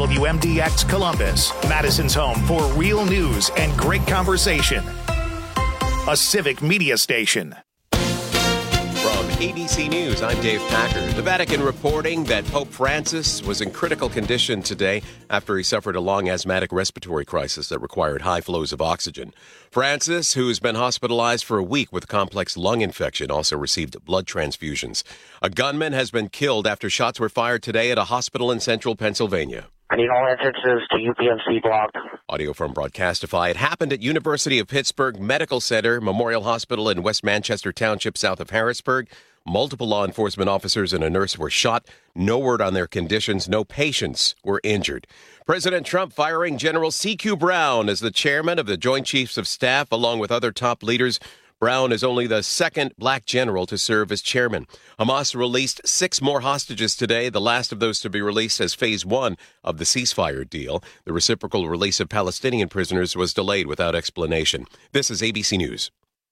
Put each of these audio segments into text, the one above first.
WMDX Columbus, Madison's home for real news and great conversation. A civic media station. From ABC News, I'm Dave Packer. The Vatican reporting that Pope Francis was in critical condition today after he suffered a long asthmatic respiratory crisis that required high flows of oxygen. Francis, who's been hospitalized for a week with complex lung infection, also received blood transfusions. A gunman has been killed after shots were fired today at a hospital in central Pennsylvania. I need all entrances to UPMC blocked. Audio from Broadcastify. It happened at University of Pittsburgh Medical Center, Memorial Hospital in West Manchester Township, south of Harrisburg. Multiple law enforcement officers and a nurse were shot. No word on their conditions. No patients were injured. President Trump firing General C.Q. Brown as the chairman of the Joint Chiefs of Staff, along with other top leaders. Brown is only the second black general to serve as chairman. Hamas released 6 more hostages today, the last of those to be released as phase 1 of the ceasefire deal. The reciprocal release of Palestinian prisoners was delayed without explanation. This is ABC News.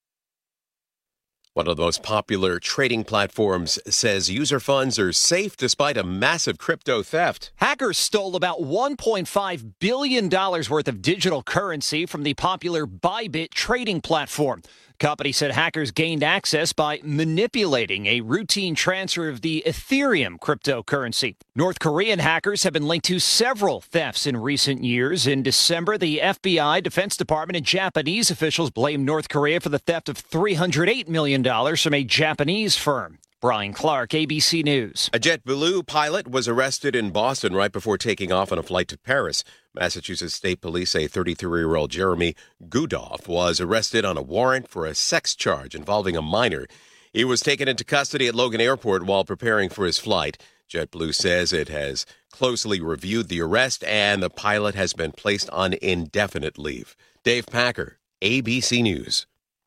One of the most popular trading platforms says user funds are safe despite a massive crypto theft. Hackers stole about $1.5 billion worth of digital currency from the popular Bybit trading platform. Company said hackers gained access by manipulating a routine transfer of the Ethereum cryptocurrency. North Korean hackers have been linked to several thefts in recent years. In December, the FBI, Defense Department, and Japanese officials blamed North Korea for the theft of $308 million from a Japanese firm. Brian Clark, ABC News. A JetBlue pilot was arrested in Boston right before taking off on a flight to Paris. Massachusetts State Police say 33-year-old Jeremy Gudoff was arrested on a warrant for a sex charge involving a minor. He was taken into custody at Logan Airport while preparing for his flight. JetBlue says it has closely reviewed the arrest and the pilot has been placed on indefinite leave. Dave Packer, ABC News.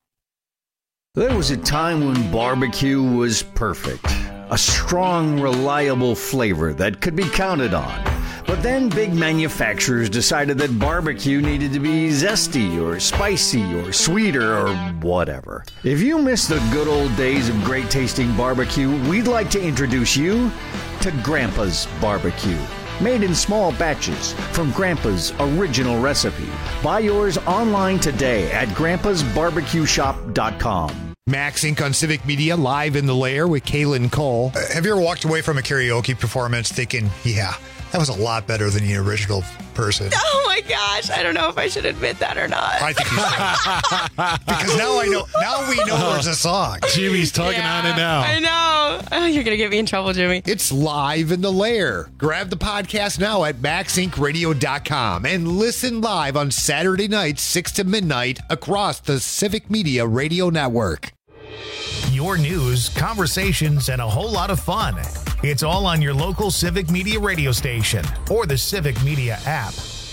There was a time when barbecue was perfect. A strong, reliable flavor that could be counted on. But then big manufacturers decided that barbecue needed to be zesty or spicy or sweeter or whatever. If you miss the good old days of great tasting barbecue, we'd like to introduce you to Grandpa's Barbecue. Made in small batches from Grandpa's original recipe. Buy yours online today at grandpasbarbecueshop.com. Max Inc. on Civic Media, live in the lair with Kaylin Cole. Have you ever walked away from a karaoke performance thinking, yeah, that was a lot better than the original person? Oh my gosh, I don't know if I should admit that or not. I think you should. Because now we know there's a song. Jimmy's tugging on it now. I know. Oh, you're going to get me in trouble, Jimmy. It's live in the lair. Grab the podcast now at maxincradio.com and listen live on Saturday nights, 6 to midnight across the Civic Media Radio Network. Your news, conversations, and a whole lot of fun. It's all on your local Civic Media radio station or the Civic Media app.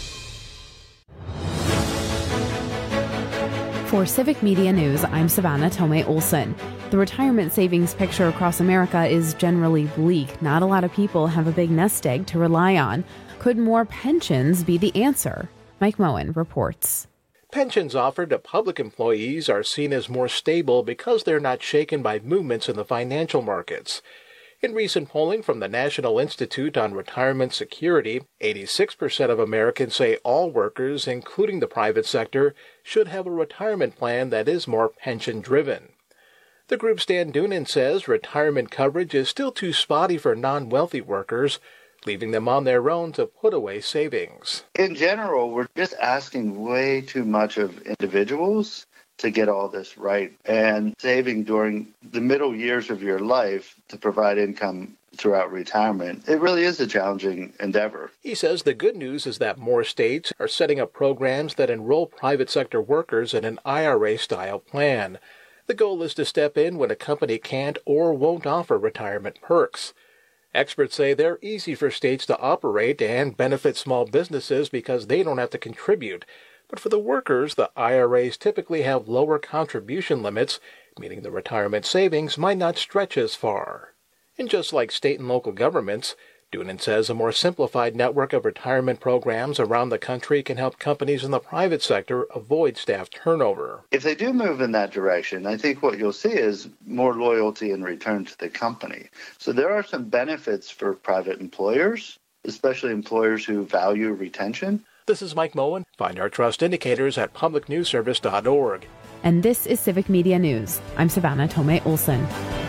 For Civic Media News, I'm Savannah Tomei Olson. The retirement savings picture across America is generally bleak. Not a lot of people have a big nest egg to rely on. Could more pensions be the answer? Mike Moen reports. Pensions offered to public employees are seen as more stable because they're not shaken by movements in the financial markets. In recent polling from the National Institute on Retirement Security, 86% of Americans say all workers, including the private sector, should have a retirement plan that is more pension-driven. The group's Dan Doonan says retirement coverage is still too spotty for non-wealthy workers, leaving them on their own to put away savings. In general, we're just asking way too much of individuals to get all this right, and saving during the middle years of your life to provide income throughout retirement. It really is a challenging endeavor. He says the good news is that more states are setting up programs that enroll private sector workers in an IRA-style plan. The goal is to step in when a company can't or won't offer retirement perks. Experts say they're easy for states to operate and benefit small businesses because they don't have to contribute. But for the workers, the IRAs typically have lower contribution limits, meaning the retirement savings might not stretch as far. And just like state and local governments, Doonan says a more simplified network of retirement programs around the country can help companies in the private sector avoid staff turnover. If they do move in that direction, I think what you'll see is more loyalty in return to the company. So there are some benefits for private employers, especially employers who value retention. This is Mike Moen. Find our trust indicators at publicnewsservice.org. And this is Civic Media News. I'm Savannah Tomei Olson.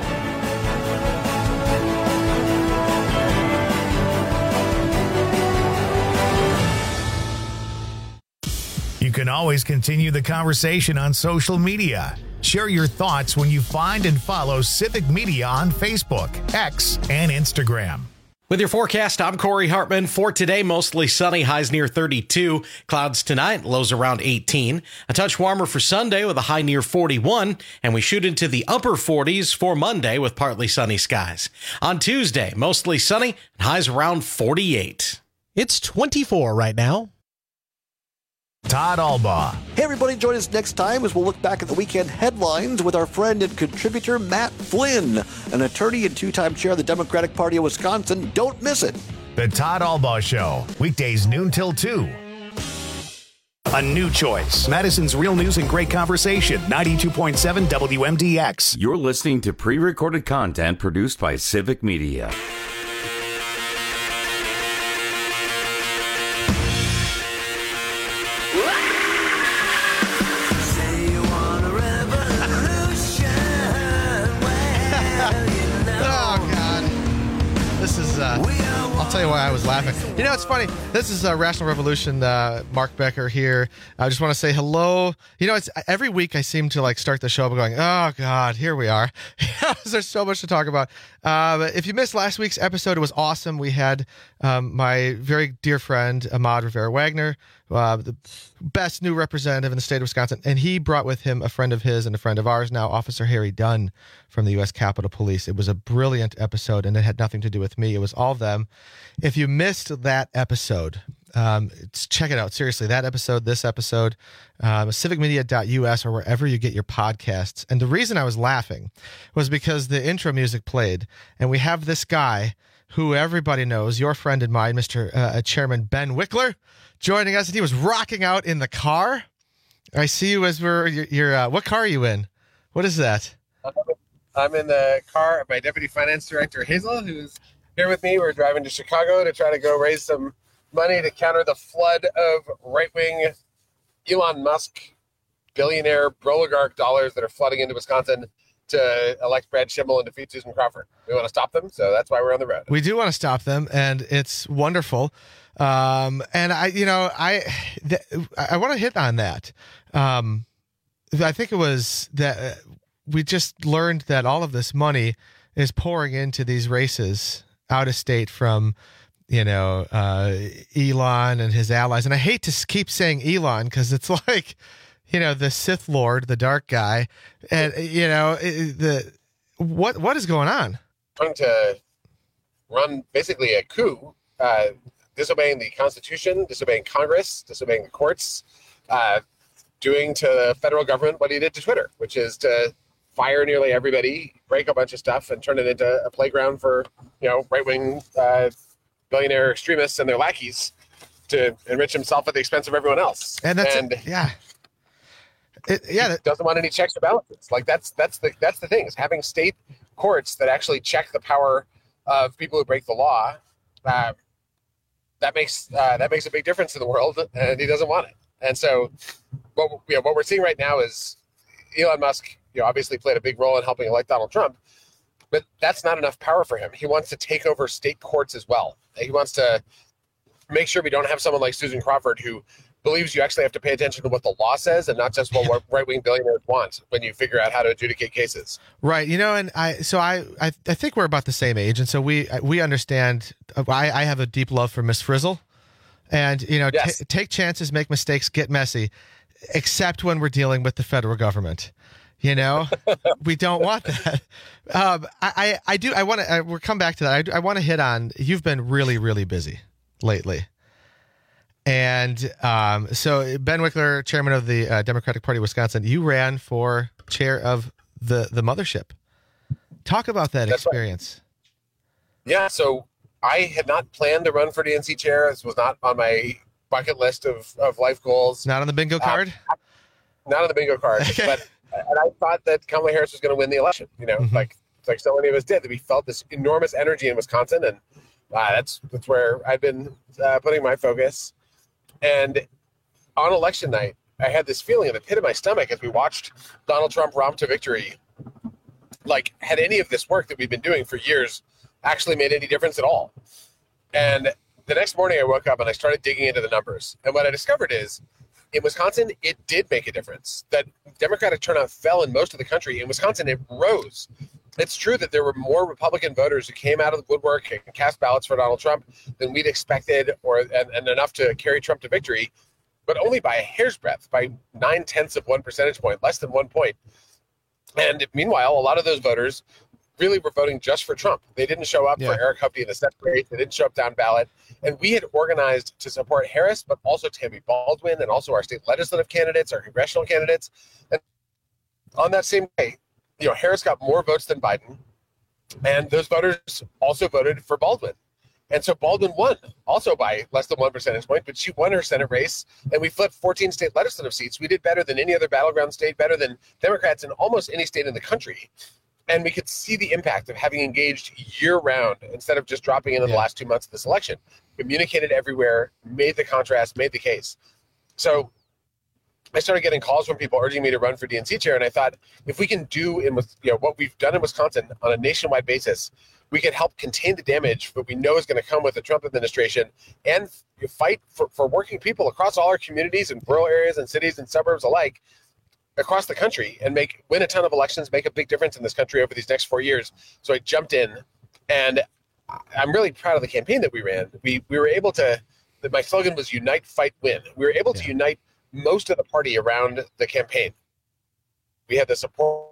You can always continue the conversation on social media. Share your thoughts when you find and follow Civic Media on Facebook, X, and Instagram. With your forecast, I'm Corey Hartman. For today, mostly sunny, highs near 32. Clouds tonight, lows around 18. A touch warmer for Sunday with a high near 41. And we shoot into the upper 40s for Monday with partly sunny skies. On Tuesday, mostly sunny, highs around 48. It's 24 right now. Todd Albaugh. Hey, everybody, join us next time as we'll look back at the weekend headlines with our friend and contributor, Matt Flynn, an attorney and two-time chair of the Democratic Party of Wisconsin. Don't miss it. The Todd Albaugh Show, weekdays noon till 2. A new choice. Madison's Real News and Great Conversation, 92.7 WMDX. You're listening to pre-recorded content produced by Civic Media. I'll tell you why I was laughing. You know, it's funny. This is Rational Revolution. Mark Becker here. I just want to say hello. You know, it's every week I seem to start the show by going, oh God, here we are. There's so much to talk about. If you missed last week's episode, it was awesome. We had my very dear friend, Ahmad Rivera-Wagner, the best new representative in the state of Wisconsin. And he brought with him a friend of his and a friend of ours now, Officer Harry Dunn from the U.S. Capitol Police. It was a brilliant episode, and it had nothing to do with me. It was all of them. If you missed that episode, check it out. Seriously, that episode, this episode, civicmedia.us or wherever you get your podcasts. And the reason I was laughing was because the intro music played, and we have this guy who everybody knows, your friend and mine, Mr. Chairman Ben Wickler, joining us, and he was rocking out in the car. I see you as you're what car are you in? What is that? I'm in the car of my Deputy Finance Director, Hazel, who's here with me. We're driving to Chicago to try to go raise some money to counter the flood of right-wing Elon Musk billionaire oligarch dollars that are flooding into Wisconsin to elect Brad Schimmel and defeat Susan Crawford. We want to stop them, so that's why we're on the road. We do want to stop them, and it's wonderful. And I want to hit on that. I think it was that we just learned that all of this money is pouring into these races out of state from, Elon and his allies. And I hate to keep saying Elon because it's like, the Sith Lord, the dark guy, and what is going on? Trying to run basically a coup, disobeying the Constitution, disobeying Congress, disobeying the courts, doing to the federal government what he did to Twitter, which is to fire nearly everybody, break a bunch of stuff, and turn it into a playground for right-wing billionaire extremists and their lackeys to enrich himself at the expense of everyone else. And that's doesn't want any checks or balances. That's the thing, is having state courts that actually check the power of people who break the law. That makes a big difference in the world, and he doesn't want it. And so, what we're seeing right now is Elon Musk, obviously played a big role in helping elect Donald Trump, but that's not enough power for him. He wants to take over state courts as well. He wants to make sure we don't have someone like Susan Crawford who believes you actually have to pay attention to what the law says and not just what right-wing billionaires want when you figure out how to adjudicate cases. Right. And I think we're about the same age. And so we understand. I have a deep love for Miss Frizzle, and, yes. Take chances, make mistakes, get messy, except when we're dealing with the federal government. We don't want that. We'll come back to that. I want to hit on, you've been really, really busy lately. And so Ben Wickler, chairman of the Democratic Party of Wisconsin, you ran for chair of the mothership. Talk about that experience. Right. Yeah, so I had not planned to run for DNC chair. This was not on my bucket list of life goals. Not on the bingo card? Not on the bingo card. But and I thought that Kamala Harris was going to win the election, like so many of us did. That we felt this enormous energy in Wisconsin, and That's where I've been putting my focus. And on election night, I had this feeling in the pit of my stomach as we watched Donald Trump romp to victory. Like, had any of this work that we've been doing for years actually made any difference at all? And the next morning I woke up and I started digging into the numbers. And what I discovered is, in Wisconsin, it did make a difference. That Democratic turnout fell in most of the country. In Wisconsin, it rose. It's true that there were more Republican voters who came out of the woodwork and cast ballots for Donald Trump than we'd expected, and enough to carry Trump to victory, but only by a hair's breadth, by 0.9 of 1 percentage point, less than 1 point. And meanwhile, a lot of those voters really were voting just for Trump. They didn't show up for Eric Hupke in the Senate race. They didn't show up down ballot. And we had organized to support Harris, but also Tammy Baldwin and also our state legislative candidates, our congressional candidates. And on that same day, Harris got more votes than Biden. And those voters also voted for Baldwin. And so Baldwin won, also by less than 1 percentage point, but she won her Senate race, and we flipped 14 state legislative seats. We did better than any other battleground state, better than Democrats in almost any state in the country. And we could see the impact of having engaged year-round instead of just dropping in the last 2 months of this election. Communicated everywhere, made the contrast, made the case. So I started getting calls from people urging me to run for DNC chair, and I thought, if we can do what we've done in Wisconsin on a nationwide basis, we can help contain the damage that we know is going to come with the Trump administration and fight for working people across all our communities and rural areas and cities and suburbs alike across the country and win a ton of elections, make a big difference in this country over these next 4 years. So I jumped in, and I'm really proud of the campaign that we ran. We were able to, my slogan was Unite, Fight, Win. We were able to unite most of the party around the campaign. We had the support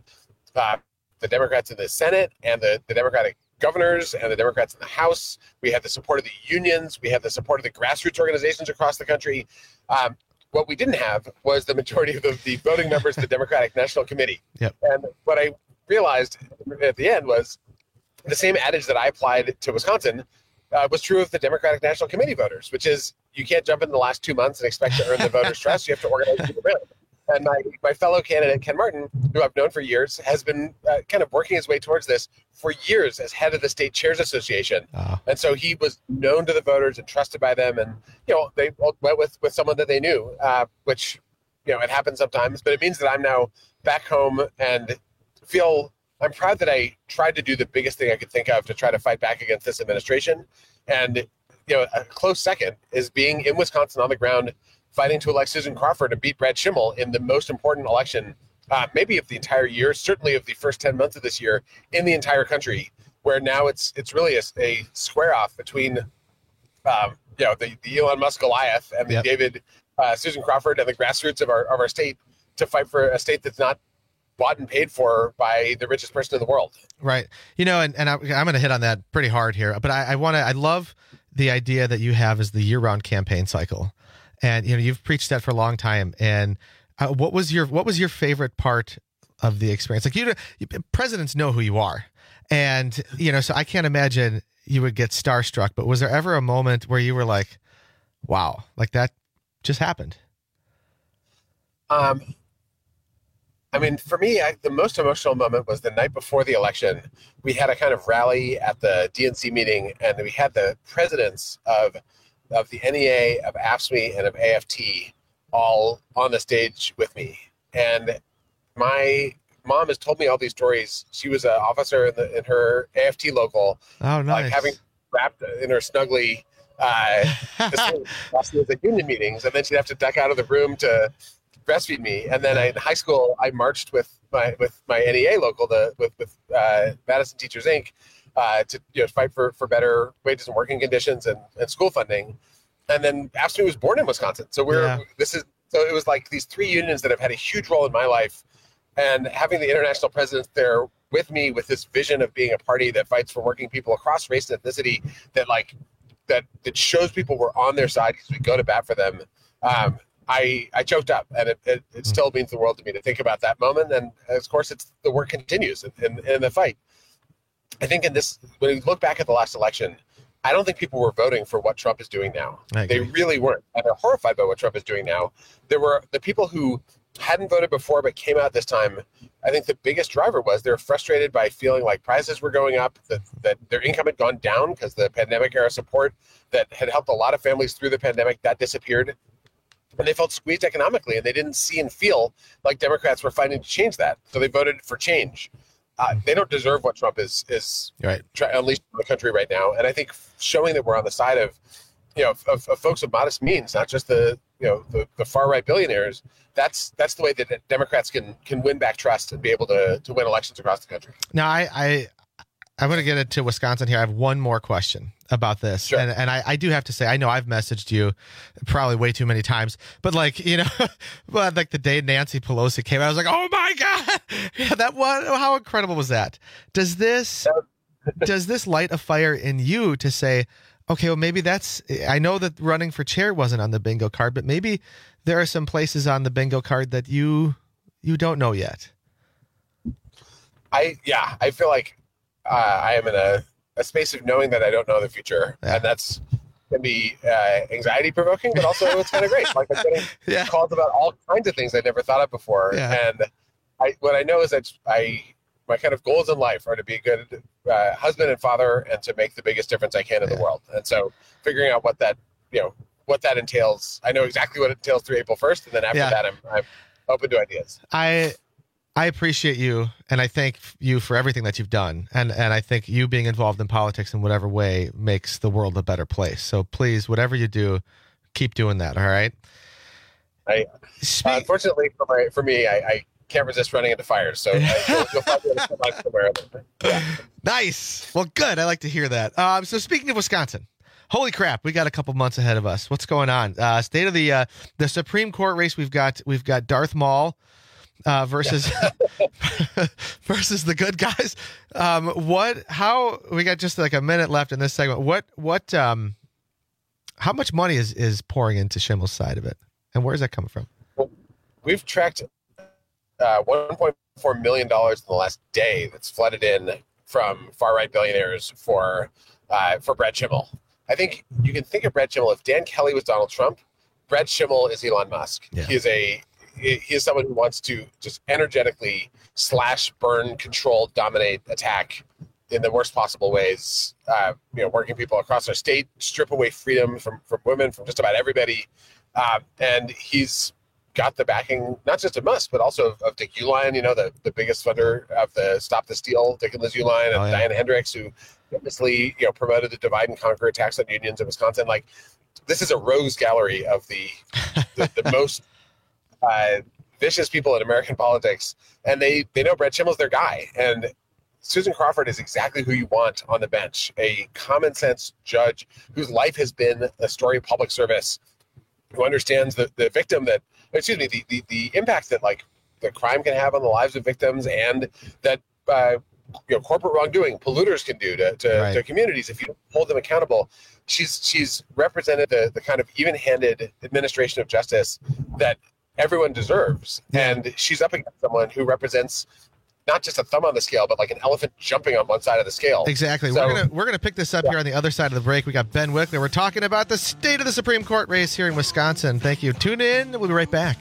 the Democrats in the Senate and the Democratic governors and the Democrats in the House. We had the support of the unions. We had the support of the grassroots organizations across the country. What we didn't have was the majority of the voting members of the Democratic National Committee. Yep. And what I realized at the end was the same adage that I applied to Wisconsin was true of the Democratic National Committee voters, which is you can't jump in the last 2 months and expect to earn the voters' trust. You have to organize people around. And my fellow candidate, Ken Martin, who I've known for years, has been kind of working his way towards this for years as head of the State Chairs Association. And so he was known to the voters and trusted by them. And, they went with someone that they knew, which, it happens sometimes. But it means that I'm now back home and I'm proud that I tried to do the biggest thing I could think of to try to fight back against this administration. And, a close second is being in Wisconsin on the ground, fighting to elect Susan Crawford to beat Brad Schimmel in the most important election, maybe of the entire year, certainly of the first 10 months of this year in the entire country, where now it's really a square off between, the Elon Musk Goliath and the David Susan Crawford and the grassroots of our state to fight for a state that's not bought and paid for by the richest person in the world. Right. And I'm going to hit on that pretty hard here, but I love the idea that you have as the year-round campaign cycle. And you've preached that for a long time. And what was your favorite part of the experience? Like presidents know who you are, and so I can't imagine you would get starstruck. But was there ever a moment where you were like, "Wow, like that just happened"? For me, the most emotional moment was the night before the election. We had a kind of rally at the DNC meeting, and we had the presidents of the NEA, of AFSCME, and of AFT all on the stage with me. And my mom has told me all these stories. She was an officer in her AFT local. Oh, nice. Like having wrapped in her snugly the union meetings, and then she'd have to duck out of the room to breastfeed me. And then in high school, I marched with my NEA local, with Madison Teachers Inc., to fight for better wages and working conditions and school funding. And then AFSCME was born in Wisconsin. So it was like these three unions that have had a huge role in my life, and having the international presidents there with me with this vision of being a party that fights for working people across race and ethnicity, that shows people we're on their side because we go to bat for them. I choked up, and it still means the world to me to think about that moment. And of course, the work continues in the fight. I think when we look back at the last election, I don't think people were voting for what Trump is doing now. They really weren't. And they're horrified by what Trump is doing now. There were the people who hadn't voted before but came out this time, I think the biggest driver was they're frustrated by feeling like prices were going up, that their income had gone down because the pandemic era support that had helped a lot of families through the pandemic, that disappeared. And they felt squeezed economically, and they didn't see and feel like Democrats were fighting to change that. So they voted for change. They don't deserve what Trump is unleashed on the country right now. And I think showing that we're on the side of folks of modest means, not just the far right billionaires, that's the way that Democrats can win back trust and be able to win elections across the country. Now, I'm going to get into Wisconsin here. I have one more question about this. Sure. And I do have to say, I know I've messaged you probably way too many times, but like the day Nancy Pelosi came out, I was like, oh my God, how incredible was that? Does this light a fire in you to say, okay, well, maybe I know that running for chair wasn't on the bingo card, but maybe there are some places on the bingo card that you don't know yet. I feel like I am in a space of knowing that I don't know the future, and that's can be anxiety provoking, but also it's kind of great. Like I'm getting calls about all kinds of things I never thought of before, and what I know is that my kind of goals in life are to be a good husband and father, and to make the biggest difference I can in the world. And so, figuring out what that entails, I know exactly what it entails through April 1st, and then after that, I'm open to ideas. I appreciate you, and I thank you for everything that you've done. And I think you being involved in politics in whatever way makes the world a better place. So please, whatever you do, keep doing that, all right? Unfortunately for me, I can't resist running into fires. So you'll find me somewhere. Yeah. Nice. Well, good. I like to hear that. So speaking of Wisconsin, holy crap, we got a couple months ahead of us. What's going on? State of the Supreme Court race. We've got Darth Maul versus versus the good guys. How we got just like a minute left in this segment. How much money is pouring into Schimmel's side of it, and where is that coming from? Well, we've tracked $1.4 million in the last day that's flooded in from far right billionaires for Brad Schimmel. I think you can think of Brad Schimmel, if Dan Kelly was Donald Trump, Brad Schimmel is Elon Musk. Yeah. He is someone who wants to just energetically slash, burn, control, dominate, attack in the worst possible ways, working people across our state, strip away freedom from women, from just about everybody. And he's got the backing, not just of Musk, but also of Dick Uihlein, the biggest funder of the Stop the Steal, Dick and Liz Uihlein, and Diana Hendricks, who famously promoted the divide and conquer attacks on unions in Wisconsin. Like, this is a rogues gallery of the most vicious people in American politics, and they know Brad Schimmel's their guy. And Susan Crawford is exactly who you want on the bench, a common sense judge whose life has been a story of public service, who understands the victim the impact that like the crime can have on the lives of victims, and that corporate wrongdoing polluters can do to communities if you don't hold them accountable. She's represented the kind of even-handed administration of justice that everyone deserves, and she's up against someone who represents not just a thumb on the scale, but like an elephant jumping on one side of the scale. Exactly. So, we're gonna pick this up here on the other side of the break. We got Ben Wickler. We're talking about the state of the Supreme Court race here in Wisconsin. Thank you. Tune in. We'll be right back.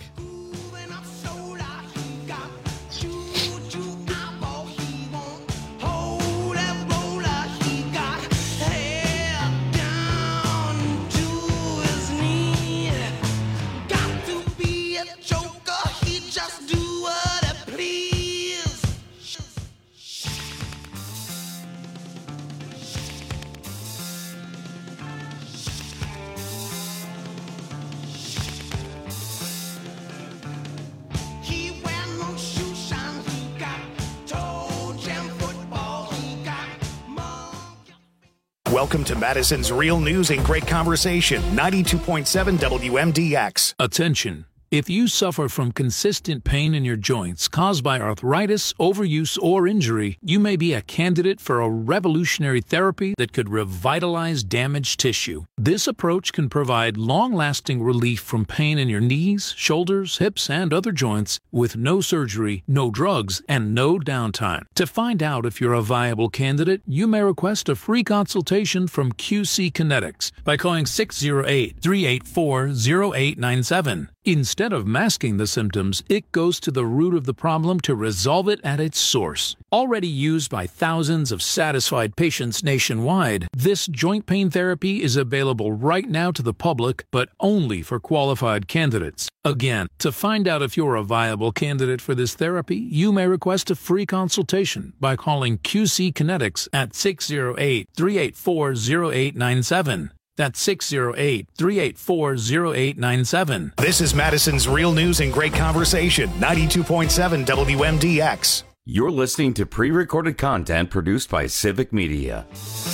Welcome to Madison's Real News and Great Conversation, 92.7 WMDX. Attention. If you suffer from consistent pain in your joints caused by arthritis, overuse, or injury, you may be a candidate for a revolutionary therapy that could revitalize damaged tissue. This approach can provide long-lasting relief from pain in your knees, shoulders, hips, and other joints with no surgery, no drugs, and no downtime. To find out if you're a viable candidate, you may request a free consultation from QC Kinetics by calling 608-384-0897. Instead of masking the symptoms, it goes to the root of the problem to resolve it at its source. Already used by thousands of satisfied patients nationwide, this joint pain therapy is available right now to the public, but only for qualified candidates. Again, to find out if you're a viable candidate for this therapy, you may request a free consultation by calling QC Kinetics at 608-384-0897. That's 608-384-0897. This is Madison's Real News and Great Conversation, 92.7 WMDX. You're listening to pre-recorded content produced by Civic Media.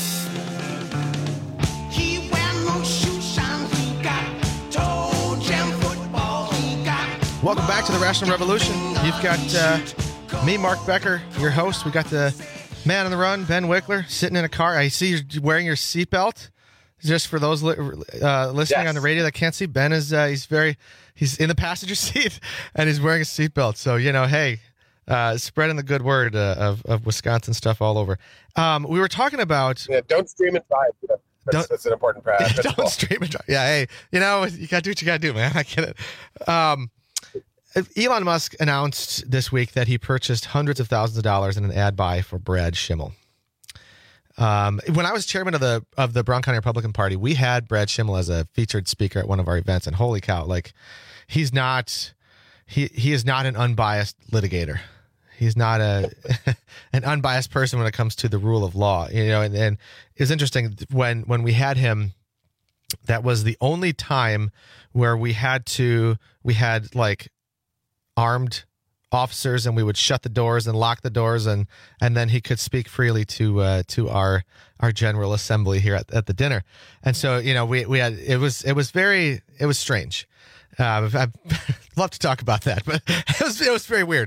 Welcome back to the Rational Revolution. You've got me, Mark Becker, your host. We got the man on the run, Ben Wickler, sitting in a car. I see you're wearing your seatbelt. Just for those listening on the radio that can't see, Ben is he's in the passenger seat and he's wearing a seatbelt. So, hey, spreading the good word of Wisconsin stuff all over. We were talking about don't stream and drive. That's an important principle. Don't stream and drive. Yeah, hey, you got to do what you got to do, man. I get it. Elon Musk announced this week that he purchased hundreds of thousands of dollars in an ad buy for Brad Schimmel. When I was chairman of the Brown County Republican Party, we had Brad Schimmel as a featured speaker at one of our events, and holy cow, like he is not an unbiased litigator. He's not an unbiased person when it comes to the rule of law, and it's interesting when we had him, that was the only time where we had like armed officers, and we would shut the doors and lock the doors, and then he could speak freely to our General Assembly here at the dinner. And so we had it was strange. I'd love to talk about that, but it was very weird.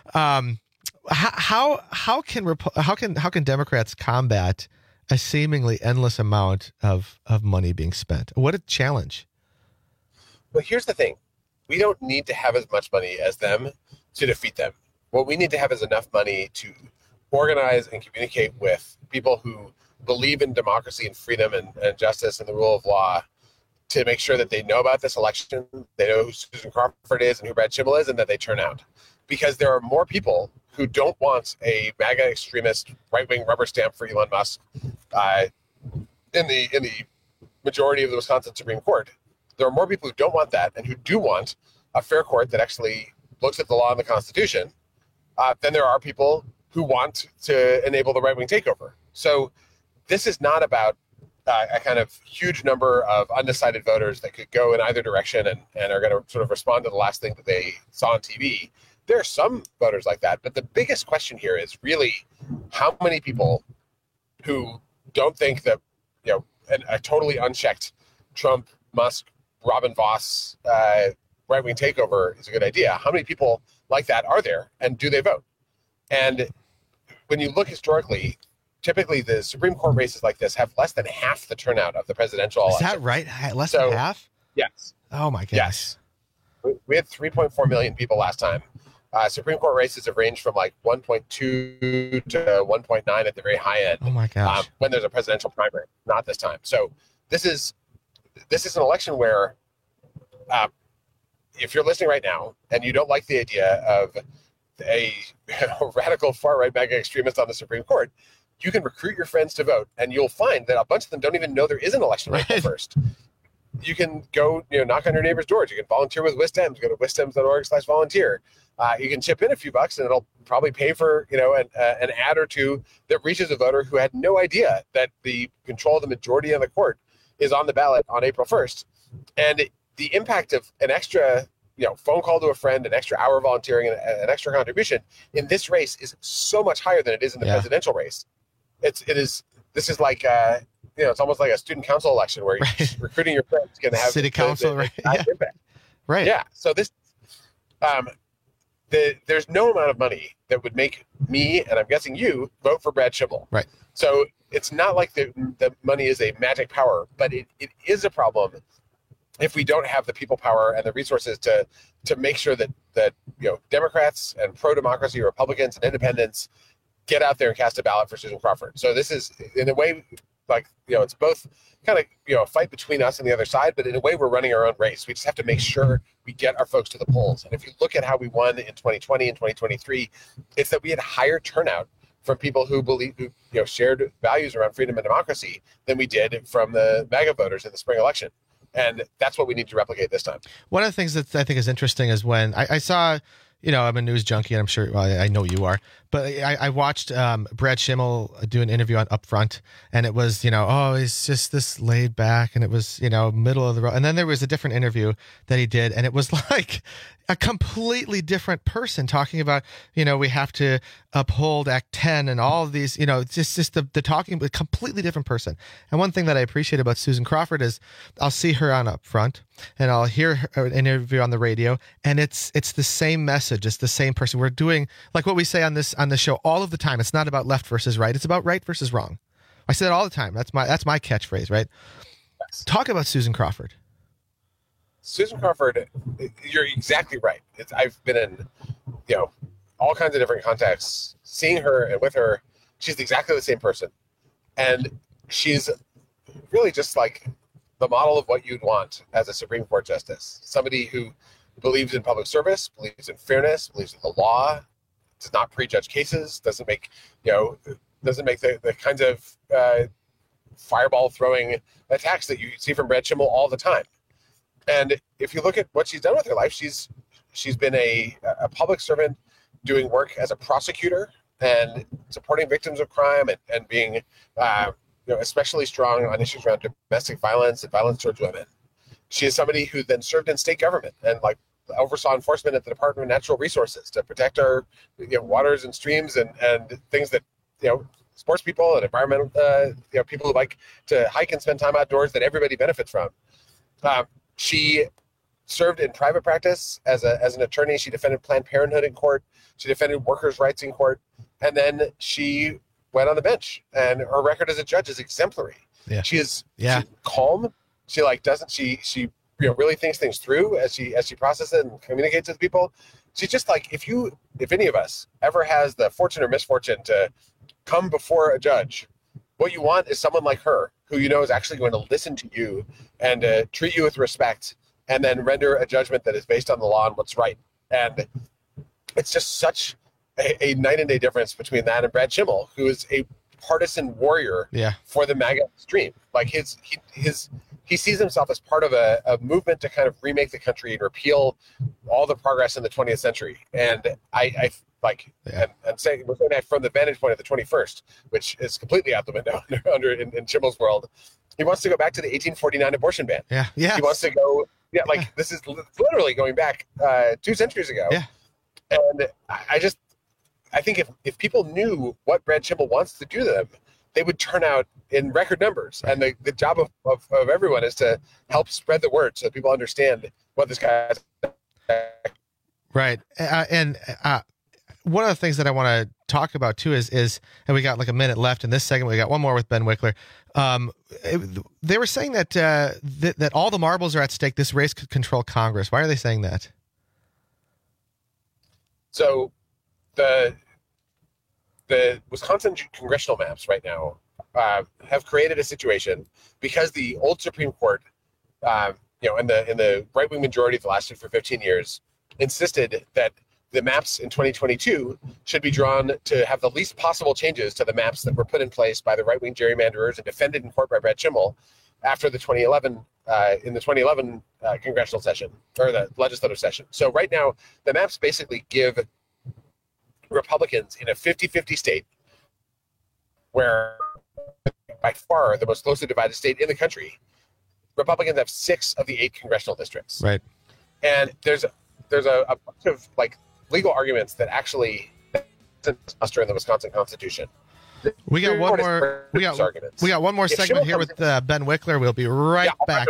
How can Democrats combat a seemingly endless amount of money being spent? What a challenge. Well, here's the thing. We don't need to have as much money as them to defeat them. What we need to have is enough money to organize and communicate with people who believe in democracy and freedom and justice and the rule of law, to make sure that they know about this election, they know who Susan Crawford is and who Brad Schimmel is, and that they turn out. Because there are more people who don't want a MAGA extremist right-wing rubber stamp for Elon Musk in the majority of the Wisconsin Supreme Court. There are more people who don't want that and who do want a fair court that actually looks at the law and the Constitution, then there are people who want to enable the right-wing takeover. So this is not about a kind of huge number of undecided voters that could go in either direction and are going to sort of respond to the last thing that they saw on TV. There are some voters like that, but the biggest question here is really how many people who don't think that a totally unchecked Trump, Musk, Robin Voss right-wing takeover is a good idea. How many people like that are there, and do they vote? And when you look historically, typically the Supreme Court races like this have less than half the turnout of the presidential election. Is that right? Less than half? Yes. Oh my gosh. Yes. We had 3.4 million people last time. Supreme Court races have ranged from like 1.2 to 1.9 at the very high end. Oh my gosh. When there's a presidential primary, not this time. So this is an election where if you're listening right now and you don't like the idea of a radical far-right MAGA extremist on the Supreme Court, you can recruit your friends to vote, and you'll find that a bunch of them don't even know there is an election right April 1st. You can go, knock on your neighbor's doors. You can volunteer with WisDems. Go to wisdems.org/volunteer. You can chip in a few bucks, and it'll probably pay for, an ad or two that reaches a voter who had no idea that the control of the majority of the court is on the ballot on April 1st. And the impact of an extra, phone call to a friend, an extra hour volunteering, and an extra contribution in this race is so much higher than it is in the presidential race. This is like, it's almost like a student council election where you're recruiting your friends can have city council, right? Impact. Right. Yeah. So this, there's no amount of money that would make me, and I'm guessing you, vote for Brad Schimmel. Right. So it's not like the money is a magic power, but it is a problem if we don't have the people power and the resources to make sure that Democrats and pro-democracy Republicans and independents get out there and cast a ballot for Susan Crawford. So this is, in a way, it's both kind of, a fight between us and the other side, but in a way we're running our own race. We just have to make sure we get our folks to the polls. And if you look at how we won in 2020 and 2023, it's that we had higher turnout from people who shared values around freedom and democracy than we did from the MAGA voters in the spring election. And that's what we need to replicate this time. One of the things that I think is interesting is when I saw, I'm a news junkie, and I'm sure, I know you are, but I watched Brad Schimmel do an interview on Upfront, and it was, he's just this laid back, and it was, middle of the road. And then there was a different interview that he did, and it was like a completely different person talking about, we have to uphold Act 10 and all of these, it's just the talking, but completely different person. And one thing that I appreciate about Susan Crawford is I'll see her on Upfront, and I'll hear her interview on the radio, and it's the same message. It's the same person. We're doing like what we say on the show all of the time. It's not about left versus right. It's about right versus wrong. I say that all the time. That's my catchphrase, right? Yes. Talk about Susan Crawford. Susan Crawford, you're exactly right. I've been in, all kinds of different contexts, seeing her and with her. She's exactly the same person, and she's really just like the model of what you'd want as a Supreme Court justice. Somebody who believes in public service, believes in fairness, believes in the law, does not prejudge cases, doesn't make the kinds of fireball throwing attacks that you see from Brad Schimmel all the time. And if you look at what she's done with her life, she's been a public servant doing work as a prosecutor and supporting victims of crime and being especially strong on issues around domestic violence and violence towards women. She is somebody who then served in state government and oversaw enforcement at the Department of Natural Resources to protect our waters and streams and things that sports people and environmental people who like to hike and spend time outdoors that everybody benefits from. She served in private practice as an attorney. She defended Planned Parenthood in court. She defended workers' rights in court, and then she went on the bench. And her record as a judge is exemplary. Yeah. She's calm. She she really thinks things through as she processes it and communicates with people. She's just like, if any of us ever has the fortune or misfortune to come before a judge, what you want is someone like her who is actually going to listen to you and treat you with respect and then render a judgment that is based on the law and what's right. And it's just such a night and day difference between that and Brad Schimmel, who is a partisan warrior for the MAGA extreme. Like he sees himself as part of a movement to kind of remake the country and repeal all the progress in the 20th century. And we're saying that from the vantage point of the 21st, which is completely out the window in Schimmel's world. He wants to go back to the 1849 abortion ban. Yeah. He wants to go. This is literally going back 2 centuries ago. Yeah. And I think if people knew what Brad Schimmel wants to do to them, they would turn out in record numbers. And the job of everyone is to help spread the word so people understand what this guy is. Right. And one of the things that I want to talk about too is, and we got like a minute left in this segment. We got one more with Ben Wickler. They were saying that that all the marbles are at stake. This race could control Congress. Why are they saying that? So the Wisconsin congressional maps right now have created a situation because the old Supreme Court, in the right-wing majority that lasted for 15 years, insisted that the maps in 2022 should be drawn to have the least possible changes to the maps that were put in place by the right-wing gerrymanderers and defended in court by Brad Schimmel after the 2011 congressional session or the legislative session. So right now, the maps basically give Republicans in a 50-50 state, where by far the most closely divided state in the country, Republicans have 6 of the 8 congressional districts. Right. And there's a bunch of legal arguments that actually muster in the Wisconsin Constitution. We got one more. We got one more segment here with Ben Wickler. We'll be right back.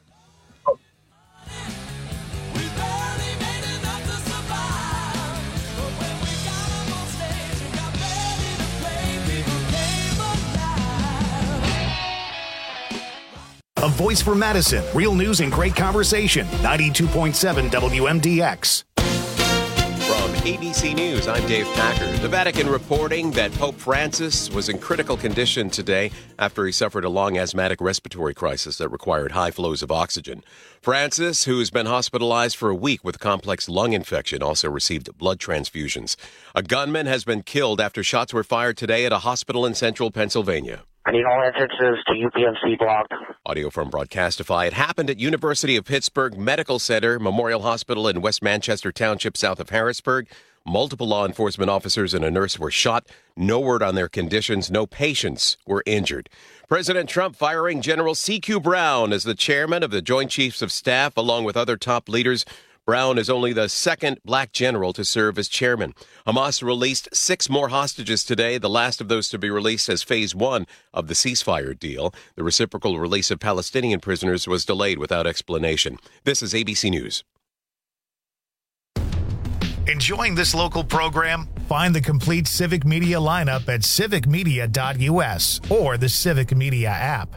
A voice for Madison. Real news and great conversation. 92.7 WMDX. From ABC News, I'm Dave Packer. The Vatican reporting that Pope Francis was in critical condition today after he suffered a long asthmatic respiratory crisis that required high flows of oxygen. Francis, who's been hospitalized for a week with complex lung infection, also received blood transfusions. A gunman has been killed after shots were fired today at a hospital in central Pennsylvania. I need all entrances to UPMC blocked. Audio from Broadcastify. It happened at University of Pittsburgh Medical Center, Memorial Hospital in West Manchester Township, south of Harrisburg. Multiple law enforcement officers and a nurse were shot. No word on their conditions. No patients were injured. President Trump firing General C.Q. Brown as the chairman of the Joint Chiefs of Staff, along with other top leaders. Brown is only the second black general to serve as chairman. Hamas released 6 more hostages today, the last of those to be released as phase 1 of the ceasefire deal. The reciprocal release of Palestinian prisoners was delayed without explanation. This is ABC News. Enjoying this local program? Find the complete Civic Media lineup at civicmedia.us or the Civic Media app.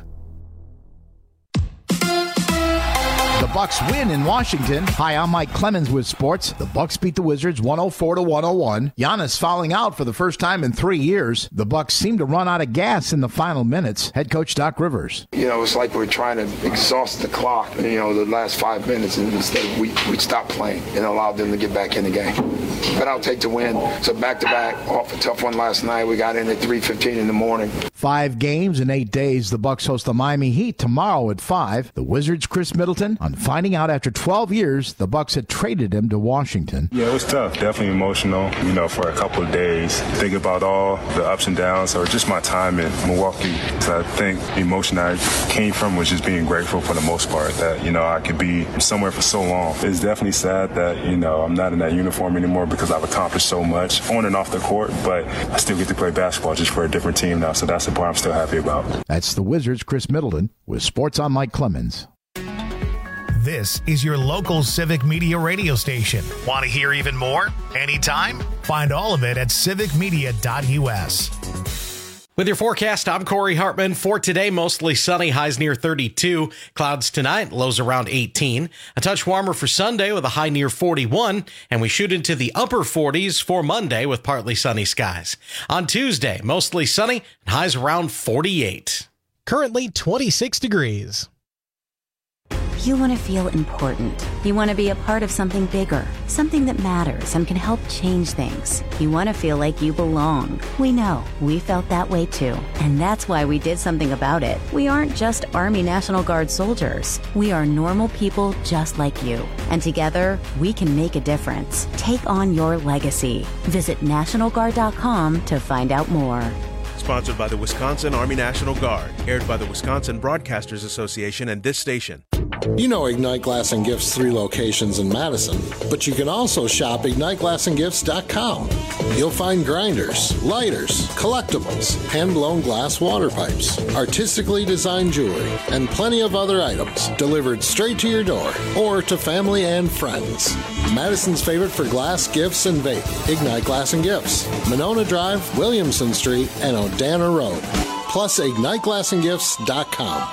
The Bucks win in Washington. Hi, I'm Mike Clemens with sports. The Bucks beat the Wizards 104-101. Giannis fouling out for the first time in 3 years. The Bucks seem to run out of gas in the final minutes. Head coach Doc Rivers. It's like we're trying to exhaust the clock, the last 5 minutes, and instead we stopped playing and allowed them to get back in the game. But I'll take the win. So back-to-back, off a tough one last night. We got in at 3:15 in the morning. 5 games in 8 days. The Bucks host the Miami Heat tomorrow at 5. The Wizards' Chris Middleton on finding out after 12 years the Bucks had traded him to Washington. Yeah, it was tough. Definitely emotional, for a couple of days. Think about all the ups and downs or just my time in Milwaukee. So I think the emotion I came from was just being grateful for the most part that, I could be somewhere for so long. It's definitely sad that, I'm not in that uniform anymore because I've accomplished so much on and off the court, but I still get to play basketball just for a different team now. So that's the part I'm still happy about. That's the Wizards' Chris Middleton with Sports on Mike Clemens. This is your local Civic Media radio station. Want to hear even more? Anytime? Find all of it at civicmedia.us. With your forecast, I'm Corey Hartman. For today, mostly sunny, highs near 32. Clouds tonight, lows around 18. A touch warmer for Sunday with a high near 41. And we shoot into the upper 40s for Monday with partly sunny skies. On Tuesday, mostly sunny, highs around 48. Currently 26 degrees. You want to feel important. You want to be a part of something bigger, something that matters and can help change things. You want to feel like you belong. We know. We felt that way too. And that's why we did something about it. We aren't just Army National Guard soldiers. We are normal people just like you. And together, we can make a difference. Take on your legacy. Visit NationalGuard.com to find out more. Sponsored by the Wisconsin Army National Guard. Aired by the Wisconsin Broadcasters Association and this station. Ignite Glass and Gifts 3 locations in Madison, but you can also shop IgniteGlassandGifts.com. You'll find grinders, lighters, collectibles, hand-blown glass water pipes, artistically designed jewelry, and plenty of other items delivered straight to your door or to family and friends. Madison's favorite for glass, gifts, and vape. Ignite Glass and Gifts. Monona Drive, Williamson Street, and O'Dana Road. Plus, IgniteGlassandGifts.com.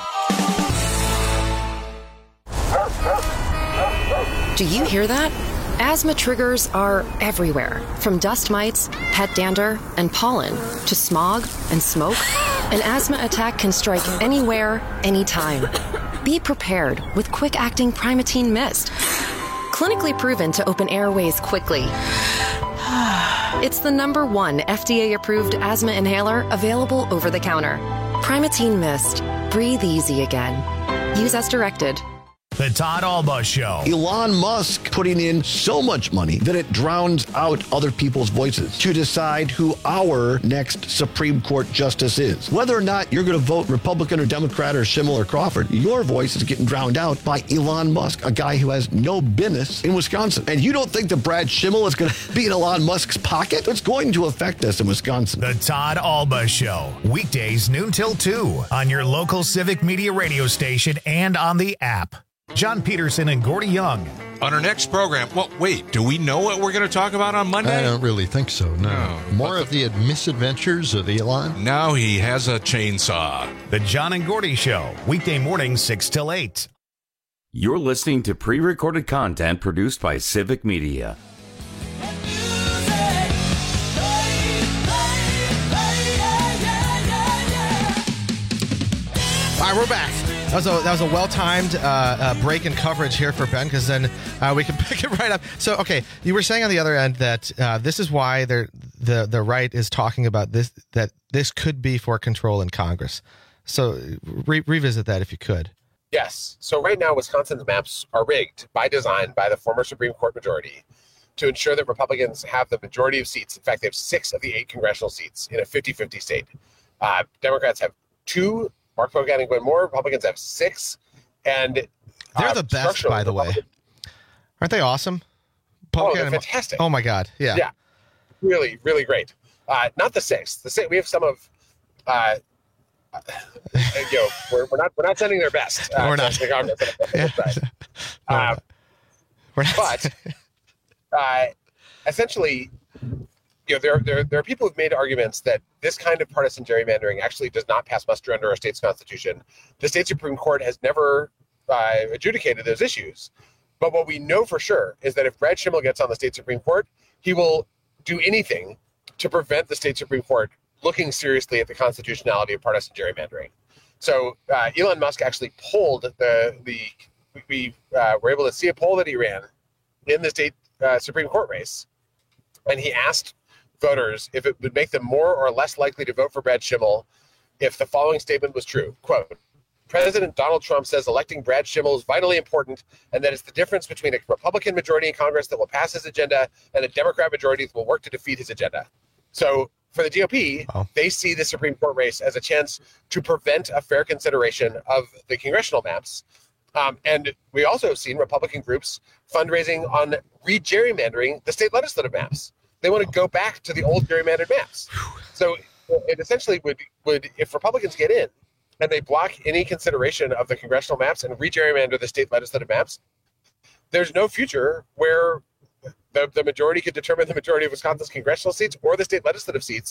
Do you hear that? Asthma triggers are everywhere, from dust mites, pet dander, and pollen, to smog and smoke. An asthma attack can strike anywhere, anytime. Be prepared with quick-acting Primatene Mist. Clinically proven to open airways quickly. It's the #1 FDA-approved asthma inhaler available over the counter. Primatene Mist. Breathe easy again. Use as directed. The Todd Alba Show. Elon Musk putting in so much money that it drowns out other people's voices to decide who our next Supreme Court justice is. Whether or not you're going to vote Republican or Democrat or Schimmel or Crawford, your voice is getting drowned out by Elon Musk, a guy who has no business in Wisconsin. And you don't think that Brad Schimmel is going to be in Elon Musk's pocket? It's going to affect us in Wisconsin. The Todd Alba Show. Weekdays noon till 2 on your local Civic Media radio station and on the app. John Peterson and Gordy Young. On our next program, do we know what we're going to talk about on Monday? I don't really think so, no. More of the misadventures of Elon? Now he has a chainsaw. The John and Gordy Show, weekday mornings 6 till 8. You're listening to pre-recorded content produced by Civic Media. we're back. That was a well-timed break in coverage here for Ben, because then we can pick it right up. So, okay, you were saying on the other end that this is why the right is talking about this, that this could be for control in Congress. So revisit that if you could. Yes. So right now, Wisconsin's maps are rigged by design by the former Supreme Court majority to ensure that Republicans have the majority of seats. In fact, they have 6 of the 8 congressional seats in a 50-50 state. Democrats have 2. Mark Poca and Gwen Moore. Republicans have 6. And they're the best, by the way. Aren't they awesome? Poca they're fantastic. Oh, my God. Yeah. Yeah. Really, really great. Not the 6th. The 6th, we have some of... we're not sending their best. We're not. We're not. But essentially, there are people who've made arguments that this kind of partisan gerrymandering actually does not pass muster under our state's constitution. The state Supreme Court has never adjudicated those issues. But what we know for sure is that if Brad Schimmel gets on the state Supreme Court, he will do anything to prevent the state Supreme Court looking seriously at the constitutionality of partisan gerrymandering. So Elon Musk actually polled we were able to see a poll that he ran in the state Supreme Court race, and he asked voters if it would make them more or less likely to vote for Brad Schimmel if the following statement was true. Quote, President Donald Trump says electing Brad Schimmel is vitally important, and that it's the difference between a Republican majority in Congress that will pass his agenda and a Democrat majority that will work to defeat his agenda. So for the GOP, they see the Supreme Court race as a chance to prevent a fair consideration of the congressional maps. And we also have seen Republican groups fundraising on re-gerrymandering the state legislative maps. They want to go back to the old gerrymandered maps. So it essentially would if Republicans get in and they block any consideration of the congressional maps and re-gerrymander the state legislative maps, there's no future where the majority could determine the majority of Wisconsin's congressional seats or the state legislative seats.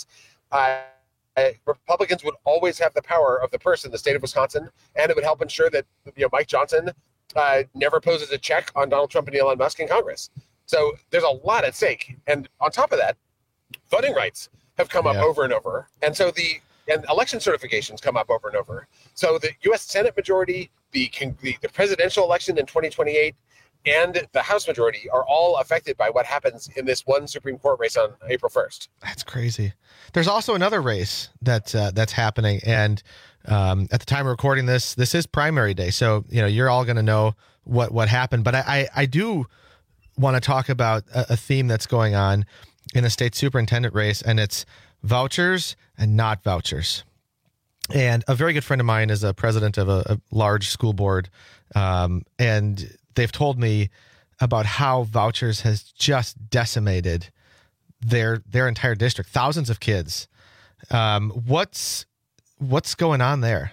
Republicans would always have the power of the purse in the state of Wisconsin, and it would help ensure that Mike Johnson never poses a check on Donald Trump and Elon Musk in Congress. So there's a lot at stake. And on top of that, voting rights have come up over and over. And so and election certifications come up over and over. So the U.S. Senate majority, the presidential election in 2028, and the House majority are all affected by what happens in this one Supreme Court race on April 1st. That's crazy. There's also another race that's happening, and at the time of recording this is primary day, so you're all going to know what happened. But I do want to talk about a theme that's going on in a state superintendent race, and it's vouchers and not vouchers. And a very good friend of mine is a president of a large school board, and they've told me about how vouchers has just decimated their entire district, thousands of kids. What's going on there?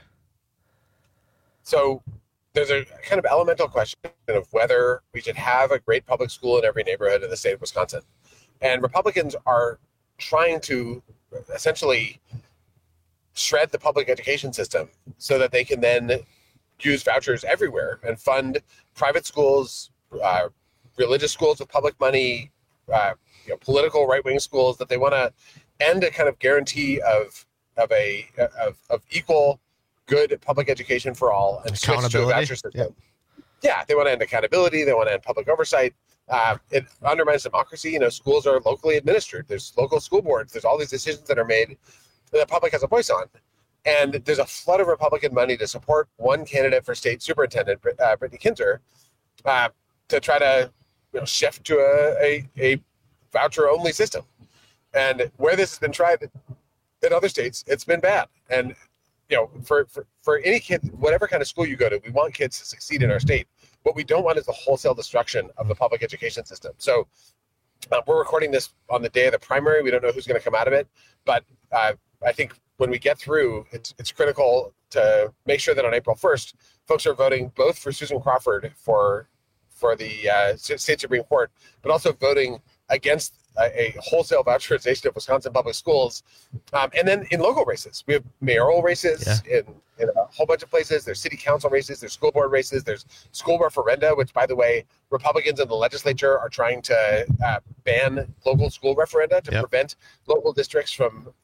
So there's a kind of elemental question of whether we should have a great public school in every neighborhood in the state of Wisconsin. And Republicans are trying to essentially shred the public education system so that they can then use vouchers everywhere and fund private schools, religious schools with public money, political right-wing schools, that they want to end a kind of guarantee of equal good public education for all and switch to a voucher system. Yeah, they want to end accountability. They want to end public oversight. It undermines democracy. Schools are locally administered. There's local school boards. There's all these decisions that are made that the public has a voice on. And there's a flood of Republican money to support one candidate for state superintendent, Brittany Kinzer, to try to shift to a voucher-only system. And where this has been tried in other states, it's been bad. And for any kid, whatever kind of school you go to, we want kids to succeed in our state. What we don't want is the wholesale destruction of the public education system. So we're recording this on the day of the primary. We don't know who's going to come out of it, but I think when we get through, it's critical to make sure that on April 1st, folks are voting both for Susan Crawford for the state Supreme Court, but also voting against a wholesale voucherization of Wisconsin public schools. And then in local races, we have mayoral races in a whole bunch of places. There's city council races, there's school board races, there's school referenda, which, by the way, Republicans in the legislature are trying to ban local school referenda to prevent local districts from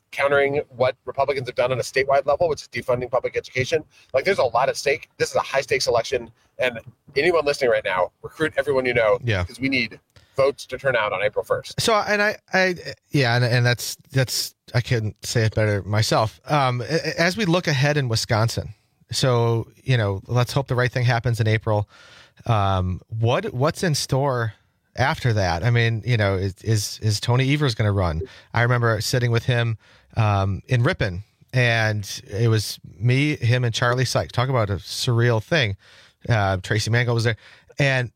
countering what Republicans have done on a statewide level, which is defunding public education. Like, there's a lot at stake. This is a high stakes election, and anyone listening right now, recruit everyone you know, because we need votes to turn out on April 1st. So, and that's I couldn't say it better myself. As we look ahead in Wisconsin, so let's hope the right thing happens in April. What's in store after that? I mean, is Tony Evers going to run? I remember sitting with him in Ripon, and it was me, him, and Charlie Sykes. Talk about a surreal thing. Tracy Mango was there, and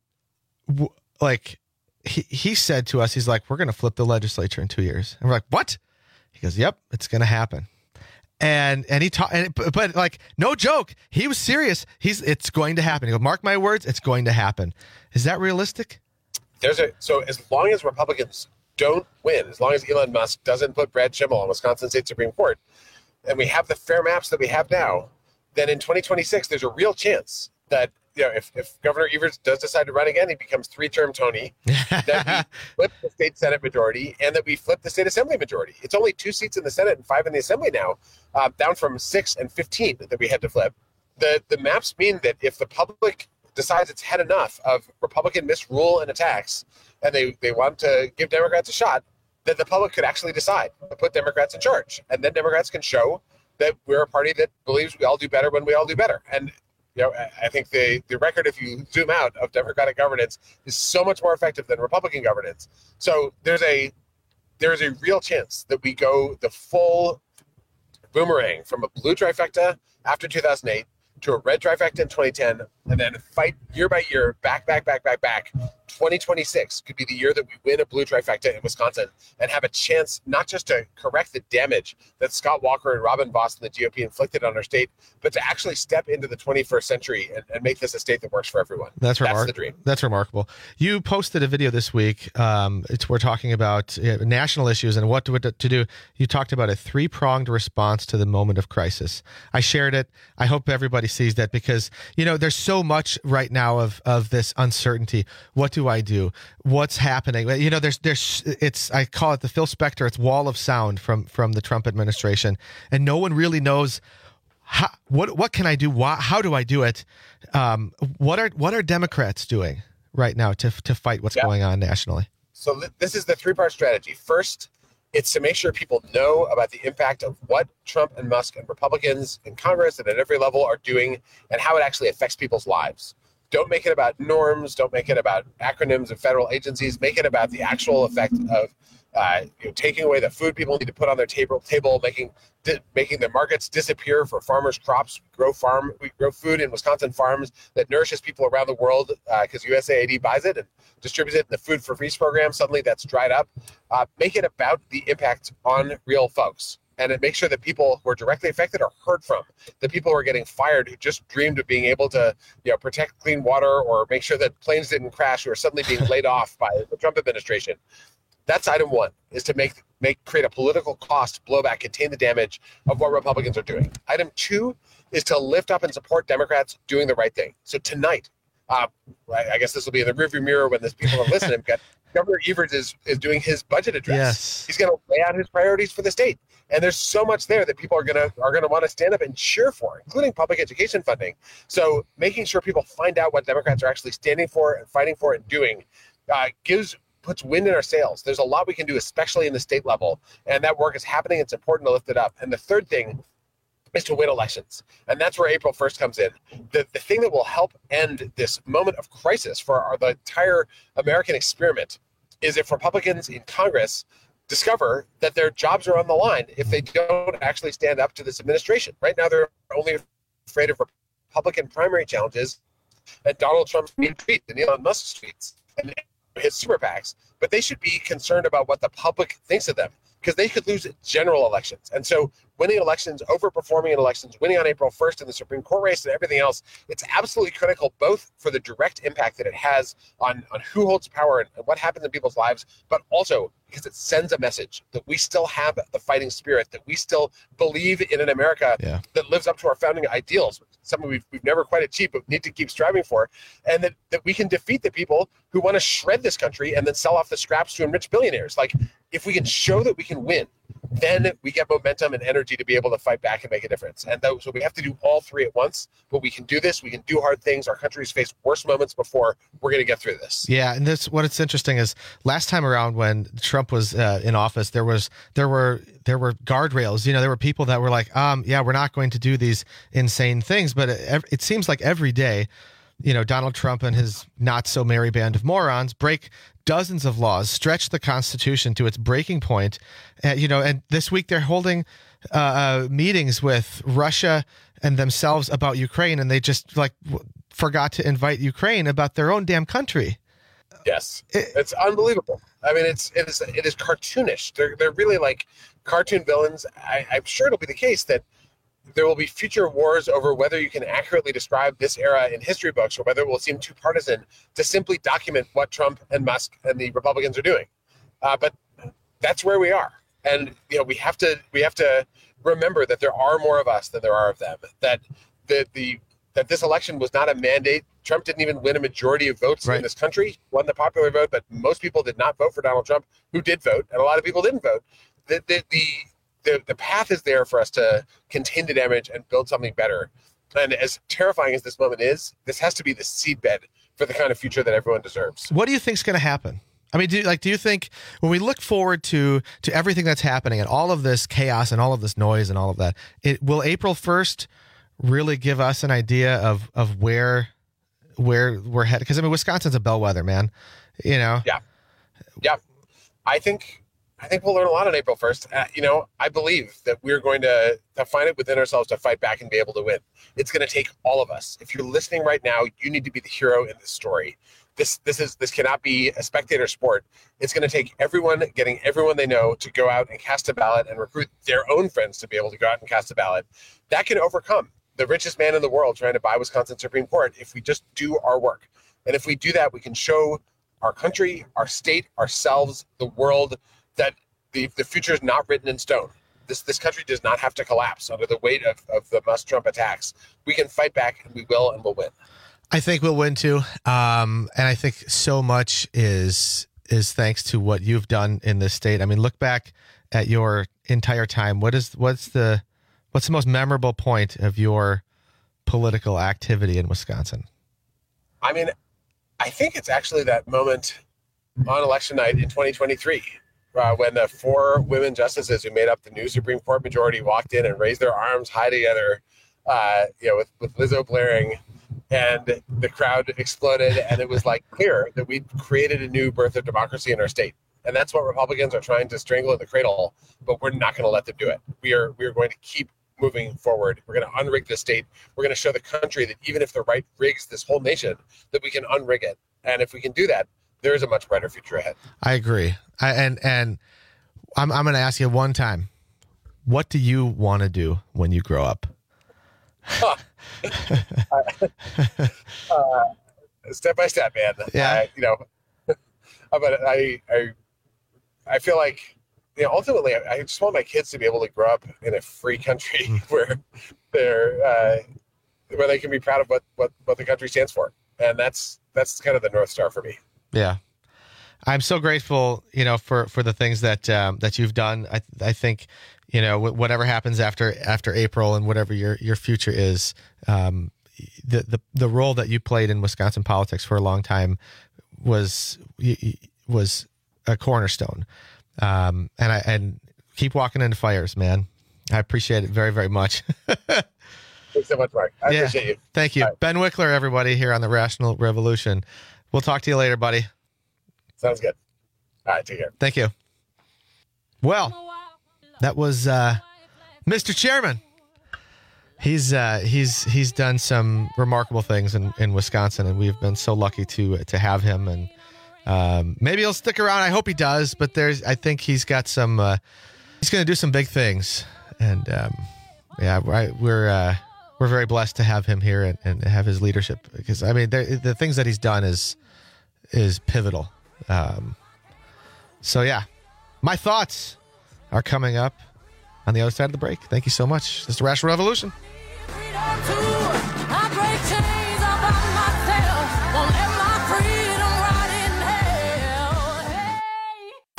he said to us, he's like, "We're going to flip the legislature in 2 years," and we're like, "What?" He goes, "Yep, it's going to happen." And he but like, no joke, he was serious. It's going to happen. He goes, "Mark my words, it's going to happen." Is that realistic? So as long as Republicans don't win, as long as Elon Musk doesn't put Brad Schimmel on Wisconsin State Supreme Court, and we have the fair maps that we have now, then in 2026 there's a real chance that if Governor Evers does decide to run again, he becomes 3-term Tony, that we flip the state Senate majority, and that we flip the state Assembly majority. It's only 2 seats in the Senate and 5 in the Assembly now, down from 6 and 15 that we had to flip. The maps mean that if the public decides it's had enough of Republican misrule and attacks, and they want to give Democrats a shot, that the public could actually decide to put Democrats in charge. And then Democrats can show that we're a party that believes we all do better when we all do better. And I think the record, if you zoom out, of Democratic governance is so much more effective than Republican governance. So there is a real chance that we go the full boomerang from a blue trifecta after 2008 to a red trifecta in 2010, and then fight year by year, back. 2026 could be the year that we win a blue trifecta in Wisconsin and have a chance not just to correct the damage that Scott Walker and Robin Vos and the GOP inflicted on our state, but to actually step into the 21st century and make this a state that works for everyone. That's the dream. That's remarkable. You posted a video this week. We're talking about national issues and what to do. You talked about a 3-pronged response to the moment of crisis. I shared it. I hope everybody sees that, because there's so much right now of this uncertainty. What do I do? What's happening? I call it the Phil Spector. It's wall of sound from the Trump administration, and no one really knows what can I do? How do I do it? What are Democrats doing right now to fight what's going on nationally? So this is the 3-part strategy. First, it's to make sure people know about the impact of what Trump and Musk and Republicans in Congress and at every level are doing, and how it actually affects people's lives. Don't make it about norms. Don't make it about acronyms of federal agencies. Make it about the actual effect of taking away the food people need to put on their table, making the markets disappear for farmers' crops. We grow food in Wisconsin farms that nourishes people around the world because USAID buys it and distributes it in the Food for Feast program. Suddenly that's dried up. Make it about the impact on real folks. And it makes sure that people who are directly affected are heard from. The people who are getting fired who just dreamed of being able to protect clean water or make sure that planes didn't crash, who are suddenly being laid off by the Trump administration. That's item 1, is to create a political cost blowback, contain the damage of what Republicans are doing. Item 2 is to lift up and support Democrats doing the right thing. So tonight, I guess this will be in the rearview mirror when people are listening, Governor Evers is doing his budget address. Yes. He's going to lay out his priorities for the state. And there's so much there that people are going to want to stand up and cheer for, including public education funding. So making sure people find out what Democrats are actually standing for and fighting for and doing puts wind in our sails. There's a lot we can do, especially in the state level. And that work is happening. It's important to lift it up. And the third thing is to win elections. And that's where April 1st comes in. The thing that will help end this moment of crisis for the entire American experiment is if Republicans in Congress discover that their jobs are on the line if they don't actually stand up to this administration. Right now, they're only afraid of Republican primary challenges and Donald Trump's mean tweets and Elon Musk's tweets and his super PACs, but they should be concerned about what the public thinks of them, because they could lose general elections. And so winning elections, overperforming in elections, winning on April 1st in the Supreme Court race and everything else, it's absolutely critical, both for the direct impact that it has on who holds power and what happens in people's lives, but also because it sends a message that we still have the fighting spirit, that we still believe in an America that lives up to our founding ideals, something we've never quite achieved but need to keep striving for, and that we can defeat the people who want to shred this country and then sell off the scraps to enrich billionaires. Like, if we can show that we can win, then we get momentum and energy to be able to fight back and make a difference. And so we have to do all three at once, but we can do this. We can do hard things. Our country's faced worse moments before. We're going to get through this. Yeah, and what's interesting is last time around when Trump was in office, there were guardrails. There were people that were like, yeah, we're not going to do these insane things. But it seems like every day, Donald Trump and his not so merry band of morons break dozens of laws, stretch the Constitution to its breaking point. And this week they're holding meetings with Russia and themselves about Ukraine, and they just forgot to invite Ukraine about their own damn country. Yes, it's unbelievable. I mean, it is cartoonish. They're really like cartoon villains. I'm sure it'll be the case that there will be future wars over whether you can accurately describe this era in history books or whether it will seem too partisan to simply document what Trump and Musk and the Republicans are doing. But that's where we are. And we have to remember that there are more of us than there are of them, that this election was not a mandate. Trump didn't even win a majority of votes in this country, won the popular vote, but most people did not vote for Donald Trump, who did vote, and a lot of people didn't vote. The path is there for us to contain the damage and build something better. And as terrifying as this moment is, this has to be the seedbed for the kind of future that everyone deserves. What do you think is going to happen? I mean, do you think when we look forward to everything that's happening and all of this chaos and all of this noise and all of that, will April 1st really give us an idea of where we're headed? Because Wisconsin's a bellwether, man. Yeah. I think we'll learn a lot on April 1st. I believe that we're going to find it within ourselves to fight back and be able to win. It's going to take all of us. If you're listening right now, you need to be the hero in this story. This cannot be a spectator sport. It's going to take everyone getting everyone they know to go out and cast a ballot and recruit their own friends to be able to go out and cast a ballot. That can overcome the richest man in the world trying to buy Wisconsin Supreme Court if we just do our work. And if we do that, we can show our country, our state, ourselves, the world, that the future is not written in stone. This country does not have to collapse under the weight of the Musk-Trump attacks. We can fight back, and we will, and we'll win. I think we'll win too, and I think so much is thanks to what you've done in this state. I mean, look back at your entire time. What's the most memorable point of your political activity in Wisconsin? I mean, I think it's actually that moment on election night in 2023. When the 4 women justices who made up the new Supreme Court majority walked in and raised their arms high together, with Lizzo blaring, and the crowd exploded, and it was clear that we'd created a new birth of democracy in our state. And that's what Republicans are trying to strangle in the cradle, but we're not going to let them do it. We are going to keep moving forward. We're going to unrig the state. We're going to show the country that even if the right rigs this whole nation, that we can unrig it. And if we can do that, there is a much brighter future ahead. I agree. And I'm going to ask you one time, what do you want to do when you grow up? Step by step, man. Yeah. But I feel like, ultimately, I just want my kids to be able to grow up in a free country where they can be proud of what the country stands for. And that's kind of the North Star for me. Yeah. I'm so grateful, for the things that you've done. I think, whatever happens after April and whatever your future is, the role that you played in Wisconsin politics for a long time was a cornerstone. And keep walking into fires, man. I appreciate it very, very much. Thanks so much, Mark. I appreciate you. Thank you. Right. Ben Wickler, everybody, here on the Rational Revolution. We'll talk to you later, buddy. Sounds good. All right, take care. Thank you. Well, that was Mr. Chairman. He's done some remarkable things in Wisconsin, and we've been so lucky to have him. And maybe he'll stick around. I hope he does. But I think he's got some. He's going to do some big things, and we're very blessed to have him here and have his leadership, because the things that he's done is pivotal. So yeah, my thoughts are coming up on the other side of the break. Thank you so much. This is the Rational Revolution.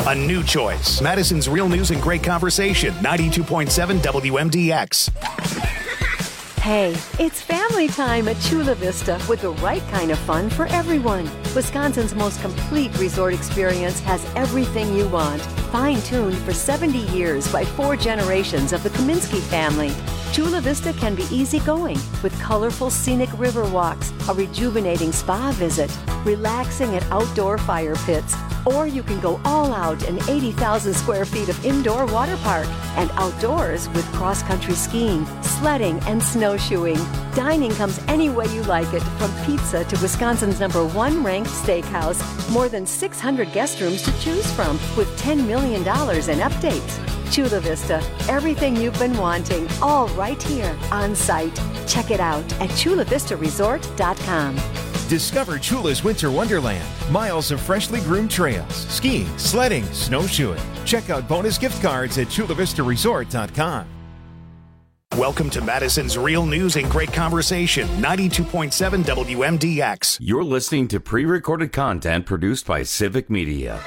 A new choice. Madison's Real News and Great Conversation. 92.7 WMDX. Hey, it's family time at Chula Vista with the right kind of fun for everyone. Wisconsin's most complete resort experience has everything you want. Fine-tuned for 70 years by 4 generations of the Kaminsky family. Chula Vista can be easygoing with colorful scenic river walks, a rejuvenating spa visit, relaxing at outdoor fire pits, or you can go all out in 80,000 square feet of indoor water park and outdoors with cross-country skiing, sledding, and snowshoeing. Dining comes any way you like it, from pizza to Wisconsin's #1 ranked steakhouse. More than 600 guest rooms to choose from with $10 million in updates. Chula Vista, everything you've been wanting, all right here on site. Check it out at chulavistaresort.com. Discover Chula's Winter Wonderland. Miles of freshly groomed trails, skiing, sledding, snowshoeing. Check out bonus gift cards at chulavistaresort.com. Welcome to Madison's Real News and Great Conversation. 92.7 WMDX. You're listening to pre-recorded content produced by Civic Media.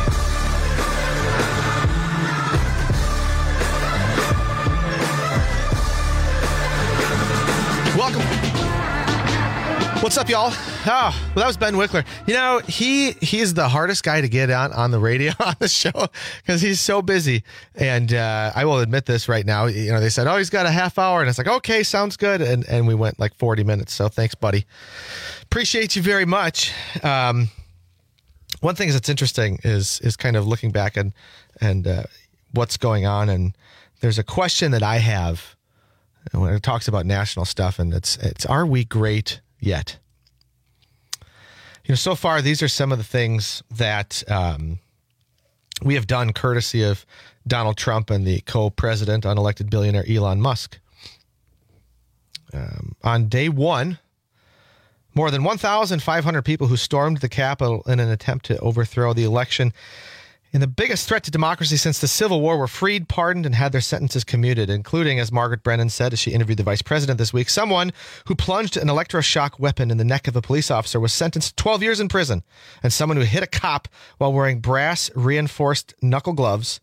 Welcome. What's up, y'all? Well, that was Ben Wickler. You know, he's the hardest guy to get on the radio on the show because he's so busy. And I will admit this right now. You know, they said, oh, he's got a half hour. And it's like, okay, sounds good. And we went like 40 minutes. So thanks, buddy. Appreciate you very much. One thing that's interesting is kind of looking back and what's going on. And there's a question that I have when it talks about national stuff, and it's are we great yet? You know, so far, these are some of the things that we have done courtesy of Donald Trump and the co-president, unelected billionaire Elon Musk. On day one, more than 1,500 people who stormed the Capitol in an attempt to overthrow the election in the biggest threat to democracy since the Civil War were freed, pardoned, and had their sentences commuted, including, as Margaret Brennan said as she interviewed the vice president this week, someone who plunged an electroshock weapon in the neck of a police officer was sentenced to 12 years in prison, and someone who hit a cop while wearing brass-reinforced knuckle gloves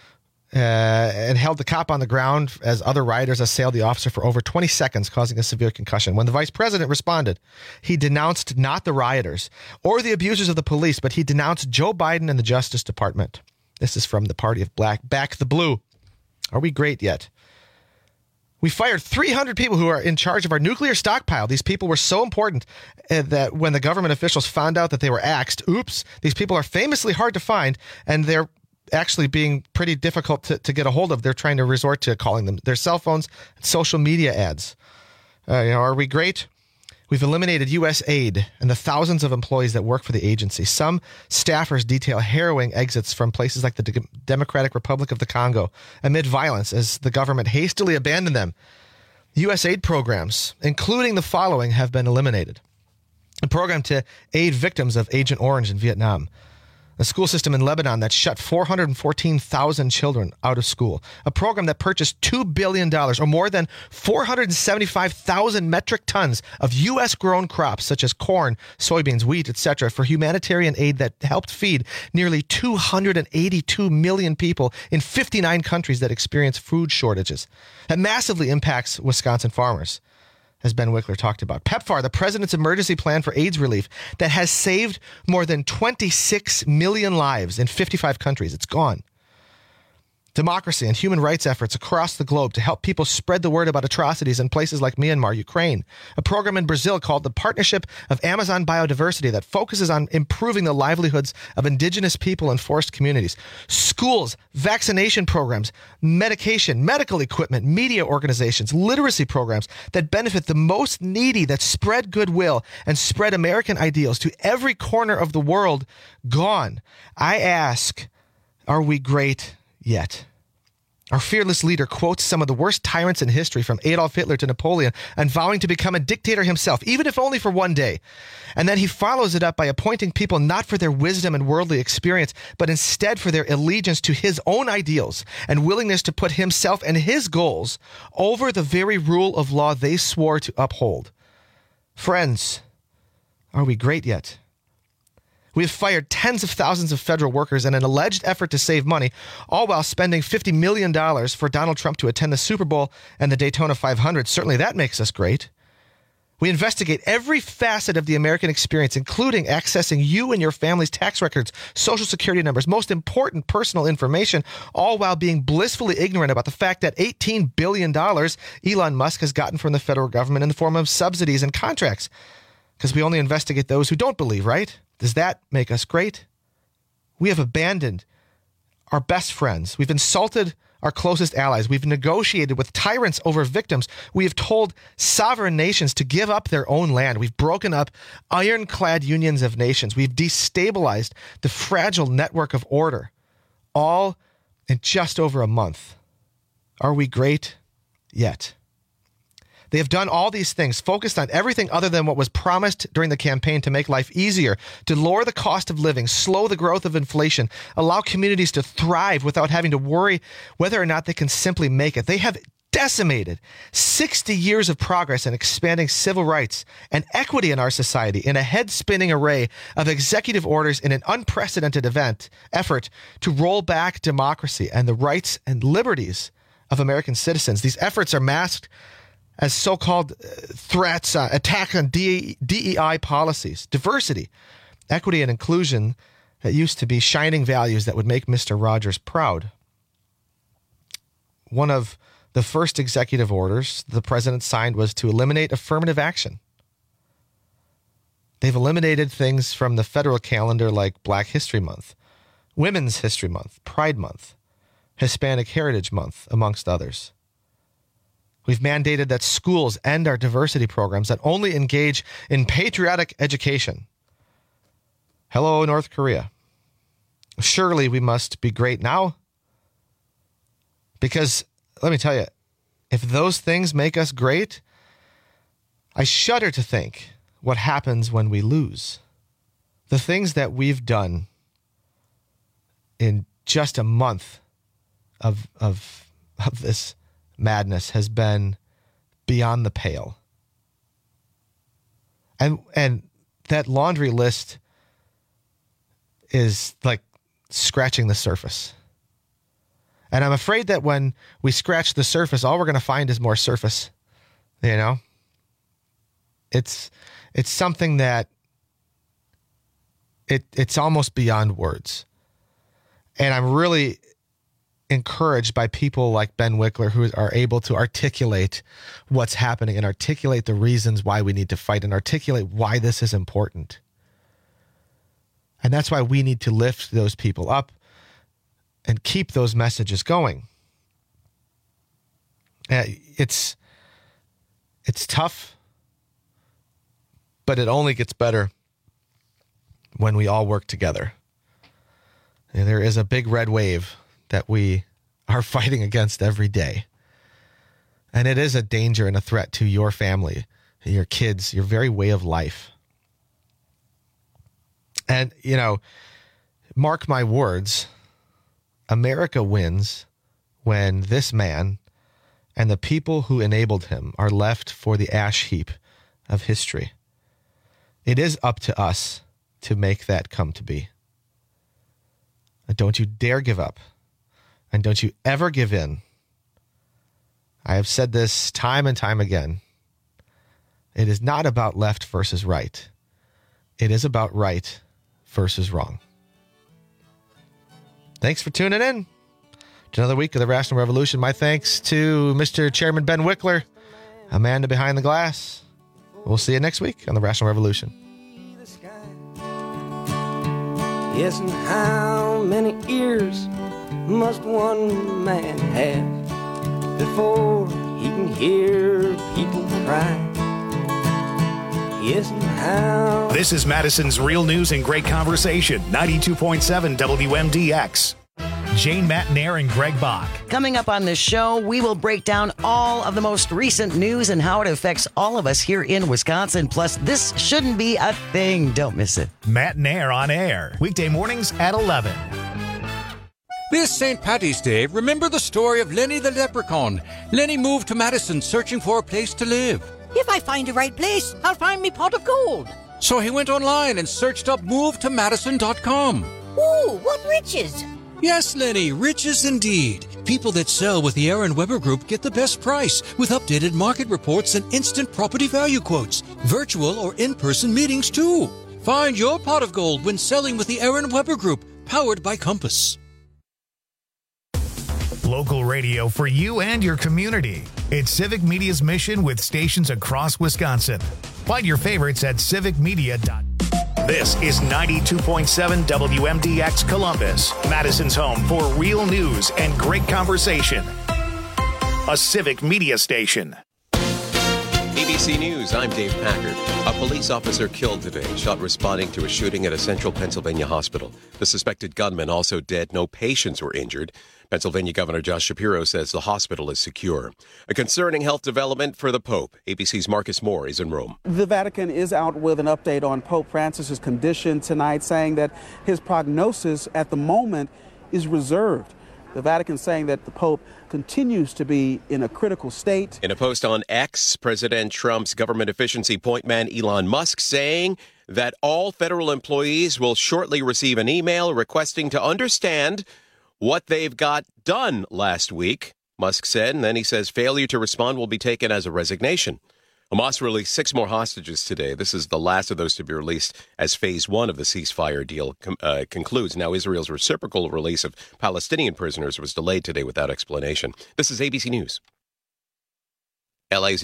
and held the cop on the ground as other rioters assailed the officer for over 20 seconds, causing a severe concussion. When the vice president responded, he denounced not the rioters or the abusers of the police, but he denounced Joe Biden and the Justice Department. This is from the Party of Black. Back the blue. Are we great yet? We fired 300 people who are in charge of our nuclear stockpile. These people were so important that when the government officials found out that they were axed, oops, these people are famously hard to find, and they're actually being pretty difficult to get a hold of. They're trying to resort to calling them their cell phones and social media ads. Are we great? We've eliminated U.S. aid and the thousands of employees that work for the agency. Some staffers detail harrowing exits from places like the Democratic Republic of the Congo amid violence as the government hastily abandoned them. U.S. aid programs, including the following, have been eliminated. A program to aid victims of Agent Orange in Vietnam. A school system in Lebanon that shut 414,000 children out of school. A program that purchased $2 billion, or more than 475,000 metric tons of U.S.-grown crops, such as corn, soybeans, wheat, etc., for humanitarian aid that helped feed nearly 282 million people in 59 countries that experience food shortages. That massively impacts Wisconsin farmers, as Ben Wickler talked about. PEPFAR, the president's emergency plan for AIDS relief that has saved more than 26 million lives in 55 countries. It's gone. Democracy and human rights efforts across the globe to help people spread the word about atrocities in places like Myanmar, Ukraine. A program in Brazil called the Partnership of Amazon Biodiversity that focuses on improving the livelihoods of indigenous people and forest communities. Schools, vaccination programs, medication, medical equipment, media organizations, literacy programs that benefit the most needy, that spread goodwill and spread American ideals to every corner of the world. Gone. I ask, are we great yet? Our fearless leader quotes some of the worst tyrants in history, from Adolf Hitler to Napoleon, and vowing to become a dictator himself, even if only for one day. And then he follows it up by appointing people not for their wisdom and worldly experience, but instead for their allegiance to his own ideals and willingness to put himself and his goals over the very rule of law they swore to uphold. Friends, are we great yet? We have fired tens of thousands of federal workers in an alleged effort to save money, all while spending $50 million for Donald Trump to attend the Super Bowl and the Daytona 500. Certainly that makes us great. We investigate every facet of the American experience, including accessing you and your family's tax records, social security numbers, most important personal information, all while being blissfully ignorant about the fact that $18 billion Elon Musk has gotten from the federal government in the form of subsidies and contracts. Because we only investigate those who don't believe, right? Does that make us great? We have abandoned our best friends. We've insulted our closest allies. We've negotiated with tyrants over victims. We have told sovereign nations to give up their own land. We've broken up ironclad unions of nations. We've destabilized the fragile network of order, all in just over a month. Are we great? Yet. They have done all these things, focused on everything other than what was promised during the campaign to make life easier, to lower the cost of living, slow the growth of inflation, allow communities to thrive without having to worry whether or not they can simply make it. They have decimated 60 years of progress in expanding civil rights and equity in our society in a head-spinning array of executive orders in an unprecedented effort to roll back democracy and the rights and liberties of American citizens. These efforts are masked as so-called threats, attack on DEI policies, diversity, equity, and inclusion that used to be shining values that would make Mr. Rogers proud. One of the first executive orders the president signed was to eliminate affirmative action. They've eliminated things from the federal calendar like Black History Month, Women's History Month, Pride Month, Hispanic Heritage Month, amongst others. We've mandated that schools end our diversity programs that only engage in patriotic education. Hello, North Korea. Surely we must be great now. Because, let me tell you, if those things make us great, I shudder to think what happens when we lose. The things that we've done in just a month of this madness has been beyond the pale. And that laundry list is like scratching the surface. And I'm afraid that when we scratch the surface, all we're going to find is more surface. You know? It's something that it's almost beyond words. And I'm really encouraged by people like Ben Wickler who are able to articulate what's happening and articulate the reasons why we need to fight and articulate why this is important. And that's why we need to lift those people up and keep those messages going. It's tough, but it only gets better when we all work together. And there is a big red wave that we are fighting against every day. And it is a danger and a threat to your family, your kids, your very way of life. And, you know, mark my words, America wins when this man and the people who enabled him are left for the ash heap of history. It is up to us to make that come to be. And don't you dare give up. And don't you ever give in. I have said this time and time again. It is not about left versus right. It is about right versus wrong. Thanks for tuning in to another week of the Rational Revolution. My thanks to Mr. Chairman Ben Wickler, Amanda behind the glass. We'll see you next week on the Rational Revolution. Yes, and how many ears must one man have before he can hear people cry? Yes, and how... This is Madison's Real News and Great Conversation, 92.7 WMDX. Jane Matnair and Greg Bach. Coming up on this show, we will break down all of the most recent news and how it affects all of us here in Wisconsin. Plus, this shouldn't be a thing. Don't miss it. Matnair on air, weekday mornings at 11. This St. Paddy's Day, remember the story of Lenny the Leprechaun. Lenny moved to Madison searching for a place to live. If I find the right place, I'll find me pot of gold. So he went online and searched up movetomadison.com. Ooh, what riches? Yes, Lenny, riches indeed. People that sell with the Aaron Weber Group get the best price with updated market reports and instant property value quotes. Virtual or in-person meetings, too. Find your pot of gold when selling with the Aaron Weber Group, powered by Compass. Local radio for you and your community. It's Civic Media's mission with stations across Wisconsin. Find your favorites at civicmedia.com. This is 92.7 WMDX Columbus, Madison's home for real news and great conversation. A Civic Media station. ABC News, I'm Dave Packard. A police officer killed today, shot responding to a shooting at a central Pennsylvania hospital. The suspected gunman also dead. No patients were injured. Pennsylvania Governor Josh Shapiro says the hospital is secure. A concerning health development for the Pope. ABC's Marcus Moore is in Rome. The Vatican is out with an update on Pope Francis's condition tonight, saying that his prognosis at the moment is reserved. The Vatican saying that the Pope continues to be in a critical state. In a post on X, President Trump's government efficiency point man Elon Musk saying that all federal employees will shortly receive an email requesting to understand what they've got done last week, Musk said, and then he says failure to respond will be taken as a resignation. Hamas released 6 more hostages today. This is the last of those to be released as phase 1 of the ceasefire deal concludes. Now, Israel's reciprocal release of Palestinian prisoners was delayed today without explanation. This is ABC News. LA's